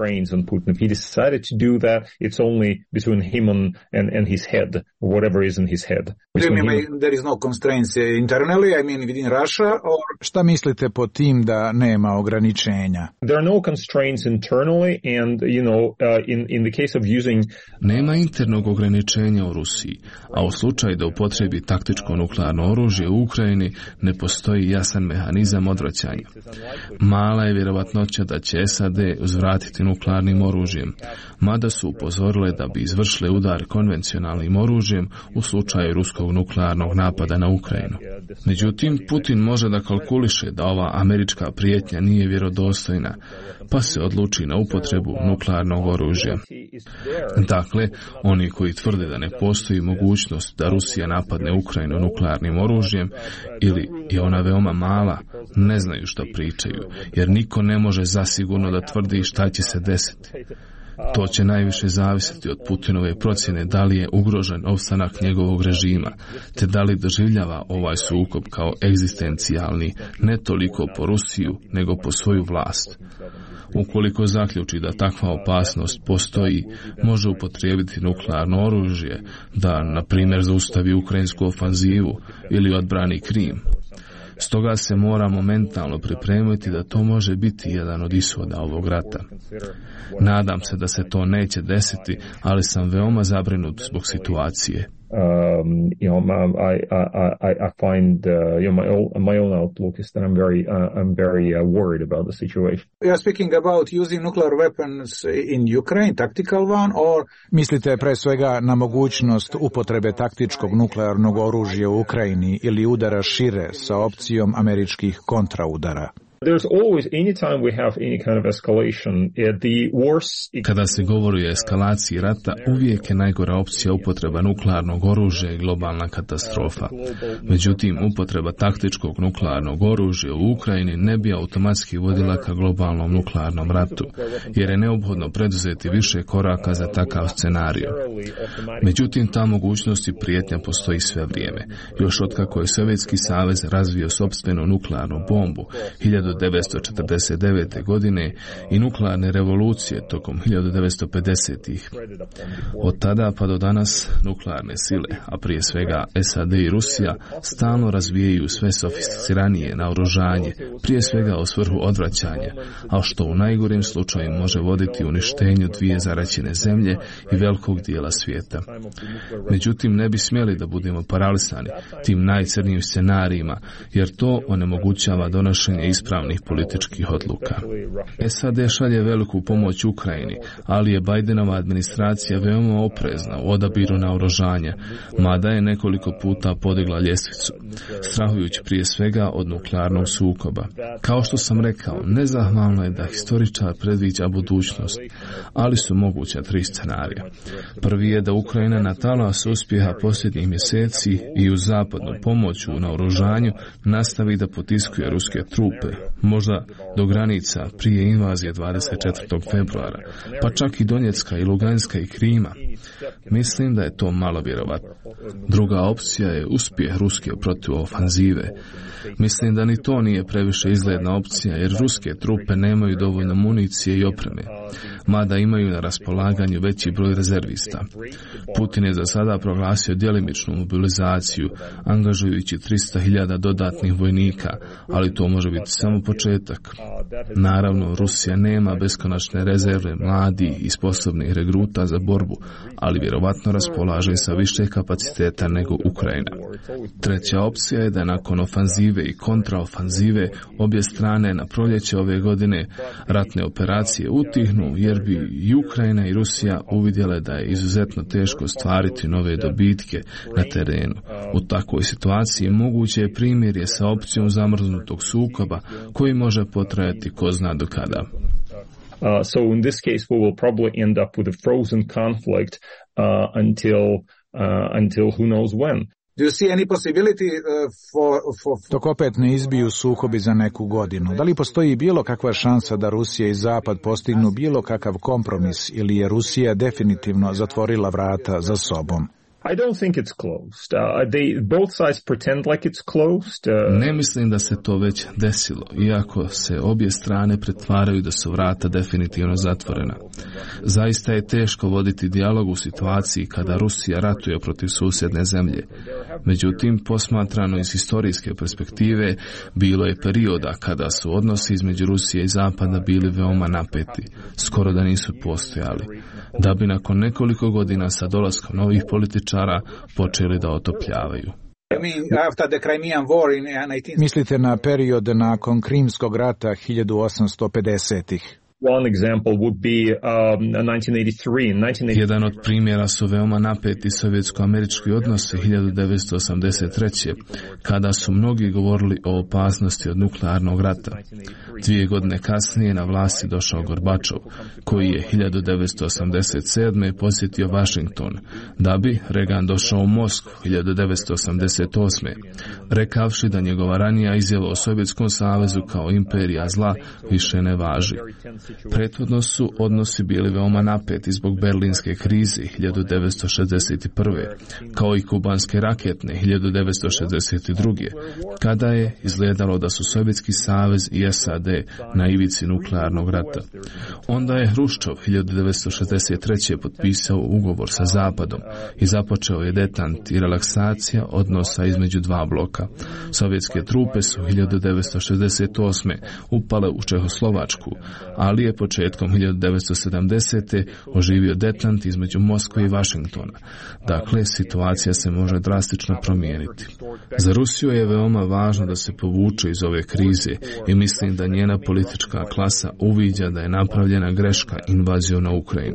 Šta mislite pod tim da nema ograničenja? Nema internog ograničenja u Rusiji, a u slučaju da upotrebi bi taktičko nuklearno oružje u Ukrajini ne postoji jasan mehanizam odvraćanja. Mala je vjerovatnoća da će S A D uzvratiti nuklearnim oružjem, mada su upozorile da bi izvršile udar konvencionalnim oružjem u slučaju ruskog nuklearnog napada na Ukrajinu. Međutim, Putin može da kalkuliše da ova američka prijetnja nije vjerodostojna, pa se odluči na upotrebu nuklearnog oružja. Dakle, oni koji tvrde da ne postoji mogućnost da Rusija napadne Ukrajinu nuklearnim oružjem ili je ona veoma mala, ne znaju što pričaju, jer niko ne može zasigurno da tvrdi šta će se desiti. To će najviše zavisiti od Putinove procjene da li je ugrožen opstanak njegovog režima, te da li doživljava ovaj sukob kao egzistencijalni ne toliko po Rusiju, nego po svoju vlast. Ukoliko zaključi da takva opasnost postoji, može upotrijebiti nuklearno oružje da, na primjer, zaustavi ukrajinsku ofanzivu ili odbrani Krim. Stoga se mora momentalno pripremiti da to može biti jedan od ishoda ovog rata. Nadam se da se to neće desiti, ali sam veoma zabrinut zbog situacije. Um, you know, I, I, I find, uh, you know, my own, my own outlook is that I'm very, uh, I'm very uh, worried about the situation. You are speaking about using nuclear weapons in Ukraine, tactical one, or... Mislite pre svega na mogućnost upotrebe taktičkog nuklearnog oružja u Ukrajini ili udara šire sa opcijom američkih kontraudara? There's always, anytime we have any kind of escalation, the worst... Kada se govori o eskalaciji rata, uvijek je najgora opcija upotreba nuklearnog oružja i globalna katastrofa. Međutim, upotreba taktičkog nuklearnog oružja u Ukrajini ne bi automatski vodila ka globalnom nuklearnom ratu, jer je neophodno preduzeti više koraka za takav scenariju. Međutim, ta mogućnost i prijetnja postoji sve vrijeme. Još otkako je Sovjetski savez razvio sopstvenu nuklearnu bombu hiljadu devetsto četrdeset devete. godine i nuklearne revolucije tokom hiljadu devetsto pedesetih. Od tada pa do danas nuklearne sile, a prije svega S A D i Rusija, stalno razvijaju sve sofisticiranije naoružanje, prije svega u svrhu odvraćanja, a što u najgorim slučaju može voditi uništenju dvije zaraćene zemlje i velikog dijela svijeta. Međutim, ne bi smjeli da budemo paralisani tim najcrnijim scenarijima, jer to onemogućava donošenje ispravnih političkih odluka. S A D šalje veliku pomoć Ukrajini, ali je Bidenova administracija veoma oprezna u odabiru naoružanja, mada je nekoliko puta podigla ljestvicu, strahujući prije svega od nuklearnog sukoba. Kao što sam rekao, nezahvalno je da historičar predviđa budućnost, ali su moguća tri scenarija. Prvi je da Ukrajina na talas uspjeha posljednjih mjeseci i uz zapadnu pomoć u naoružanju nastavi da potiskuje ruske trupe možda do granica prije invazije dvadeset četvrtog februara, pa čak i Donjecka i Luganska i Krima. Mislim da je to malo vjerovatno. Druga opcija je uspjeh ruske protuofanzive. Mislim da ni to nije previše izgledna opcija, jer ruske trupe nemaju dovoljno municije i opreme, mada imaju na raspolaganju veći broj rezervista. Putin je za sada proglasio djelimičnu mobilizaciju, angažujući tristo hiljada dodatnih vojnika, ali to može biti samo početak. Naravno, Rusija nema beskonačne rezerve mladih i sposobnih regruta za borbu, ali vjerovatno raspolaže sa više kapaciteta nego Ukrajina. Treća opcija je da nakon ofanzive i kontraofanzive obje strane na proljeće ove godine ratne operacije utihnu, jer bi i Ukrajina i Rusija uvidjele da je izuzetno teško ostvariti nove dobitke na terenu. U takvoj situaciji moguće je primirje sa opcijom zamrznutog sukoba koji može potrajati ko zna do kada. Uh, so in this case we will probably end up with a frozen conflict uh, until uh, until who knows when. Do you see any possibility uh, for, for... Dok opet ne izbiju sukobi za neku godinu, da li postoji bilo kakva šansa da Rusija i Zapad postignu bilo kakav kompromis, ili je Rusija definitivno zatvorila vrata za sobom? I don't think it's closed. Uh, they both sides pretend like it's closed. Uh... Ne mislim da se to već desilo, iako se obje strane pretvaraju da su vrata definitivno zatvorena. Zaista je teško voditi dijalog u situaciji kada Rusija ratuje protiv susjedne zemlje. Međutim, posmatrano iz historijske perspektive, bilo je perioda kada su odnosi između Rusije i Zapada bili veoma napeti, skoro da nisu postojali, da bi nakon nekoliko godina sa dolaskom novih političara počeli da otopljavaju. Mislite na period nakon Krimskog rata hiljadu osamsto pedesetih. One example would be um, nineteen eighty-three. Jedan od primjera su veoma napeti sovjetsko-američki odnosi hiljadu devetsto osamdeset treće. kada su mnogi govorili o opasnosti od nuklearnog rata. Dvije godine kasnije na vlasti došao Gorbačov, koji je hiljadu devetsto osamdeset sedme posjetio Washington, da bi Reagan došao u Moskvu hiljadu devetsto osamdeset osme, rekavši da njegova ranija izjava o Sovjetskom savezu kao imperija zla više ne važi. Prethodno su odnosi bili veoma napeti zbog berlinske krize hiljadu devetsto šezdeset prve, kao i kubanske raketne hiljadu devetsto šezdeset druge, kada je izgledalo da su Sovjetski savez i S A D na ivici nuklearnog rata. Onda je Hruščov hiljadu devetsto šezdeset treće potpisao ugovor sa Zapadom i započeo je detant i relaksacija odnosa između dva bloka. Sovjetske trupe su hiljadu devetsto šezdeset osme upale u Čehoslovačku, ali je početkom hiljadu devetsto sedamdesete oživio detant između Moskve i Vašingtona. Dakle, situacija se može drastično promijeniti. Za Rusiju je veoma važno da se povuče iz ove krize i mislim da njena politička klasa uviđa da je napravljena greška invazijom na Ukrajinu.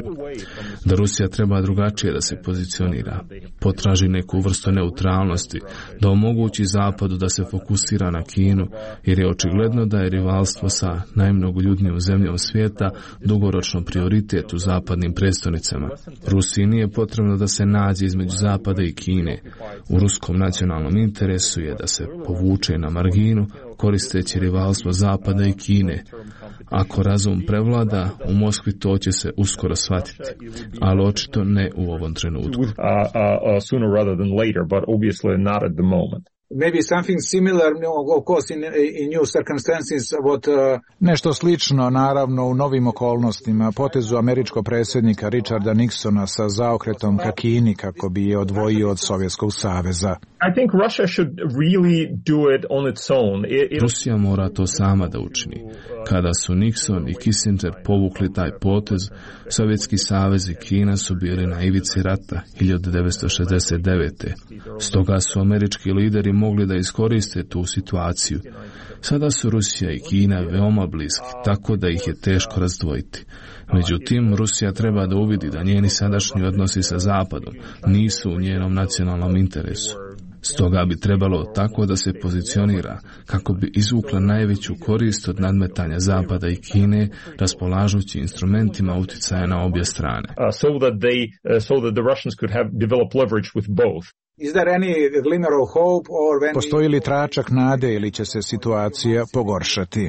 Da Rusija treba drugačije da se pozicionira, potraži neku vrstu neutralnosti, da omogući Zapadu da se fokusira na Kinu, jer je očigledno da je rivalstvo sa najmnogoljudnijom zemljom svijeta dugoročno prioritet u zapadnim predstavnicama. Rusiji nije potrebno da se nađe između Zapada i Kine. U ruskom nacionalnom interesu je da se povuče na marginu, koristeći rivalstvo Zapada i Kine. Ako razum prevlada, u Moskvi to će se uskoro shvatiti, ali očito ne u ovom trenutku. Uh, uh, uh, sooner rather than later, but obviously not at the moment. Maybe something similar, of course, in, in new circumstances, what, uh... Nešto slično, naravno, u novim okolnostima, potezu američkog predsjednika Richarda Nixona sa zaokretom ka Kini kako bi je odvojio od Sovjetskog saveza. I think Russia should really do it on its own. It, it... Rusija mora to sama da učini. Kada su Nixon i Kissinger povukli taj potez, Sovjetski savez i Kina su bili na ivici rata hiljadu devetsto šezdeset devete. Stoga su američki lideri mogli da iskoriste tu situaciju. Sada su Rusija i Kina veoma bliski, tako da ih je teško razdvojiti. Međutim, Rusija treba da uvidi da njeni sadašnji odnosi sa Zapadom nisu u njenom nacionalnom interesu. Stoga bi trebalo tako da se pozicionira kako bi izvukla najveću korist od nadmetanja Zapada i Kine, raspolažući instrumentima uticaja na obje strane. Uh, so that they, uh, so that the Russians could have developed leverage with both. Postoji li tračak nade ili će se situacija pogoršati?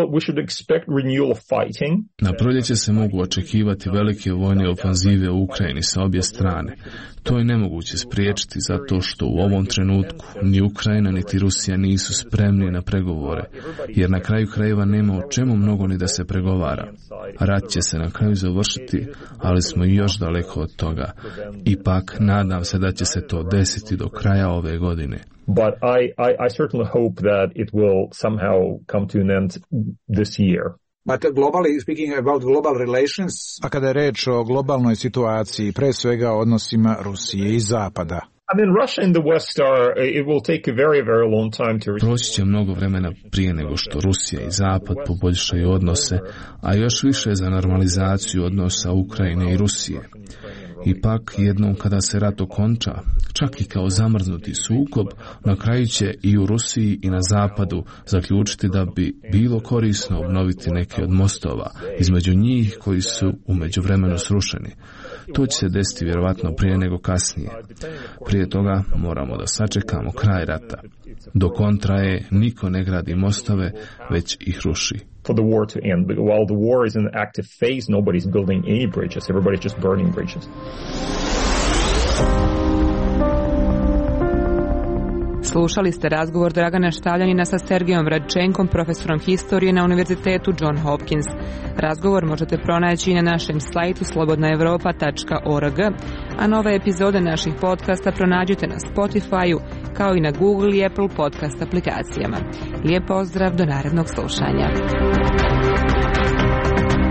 Na proljeće se mogu očekivati velike vojne ofanzive u Ukrajini sa obje strane. To je nemoguće spriječiti zato što u ovom trenutku ni Ukrajina niti Rusija nisu spremni na pregovore, jer na kraju krajeva nema o čemu mnogo ni da se pregovara. Rat će se na kraju završiti, ali smo još daleko od toga. Ipak, nadam se da će se to desiti do kraja ove godine. But I, I, I certainly hope that it will somehow come to an end this year. But globally, speaking about global relations... A kada je reč o globalnoj situaciji, pre svega o odnosima Rusije i Zapada. I mean, Russia and the West are, it will take a very, very long time to... Proći će mnogo vremena prije nego što Rusija i Zapad poboljšaju odnose, a još više za normalizaciju odnosa Ukrajine i Rusije. Ipak, jednom kada se rat okonča, čak i kao zamrznuti sukob, na kraju će i u Rusiji i na Zapadu zaključiti da bi bilo korisno obnoviti neke od mostova između njih koji su u međuvremenu srušeni. To će se desiti vjerovatno prije nego kasnije. Prije toga moramo da sačekamo kraj rata. Dok on traje, niko ne gradi mostove, već ih ruši. For the war to end, but while the war is in the active phase, nobody's building any bridges. Everybody's just burning bridges. Slušali ste razgovor Dragana Štavljanina sa Sergejom Radčenkom, profesorom historije na Univerzitetu John Hopkins. Razgovor možete pronaći na našem sajtu slobodna evropa tačka org, a nove epizode naših podcasta pronađite na Spotify-u, kao i na Google i Apple podcast aplikacijama. Lijep pozdrav, do narednog slušanja.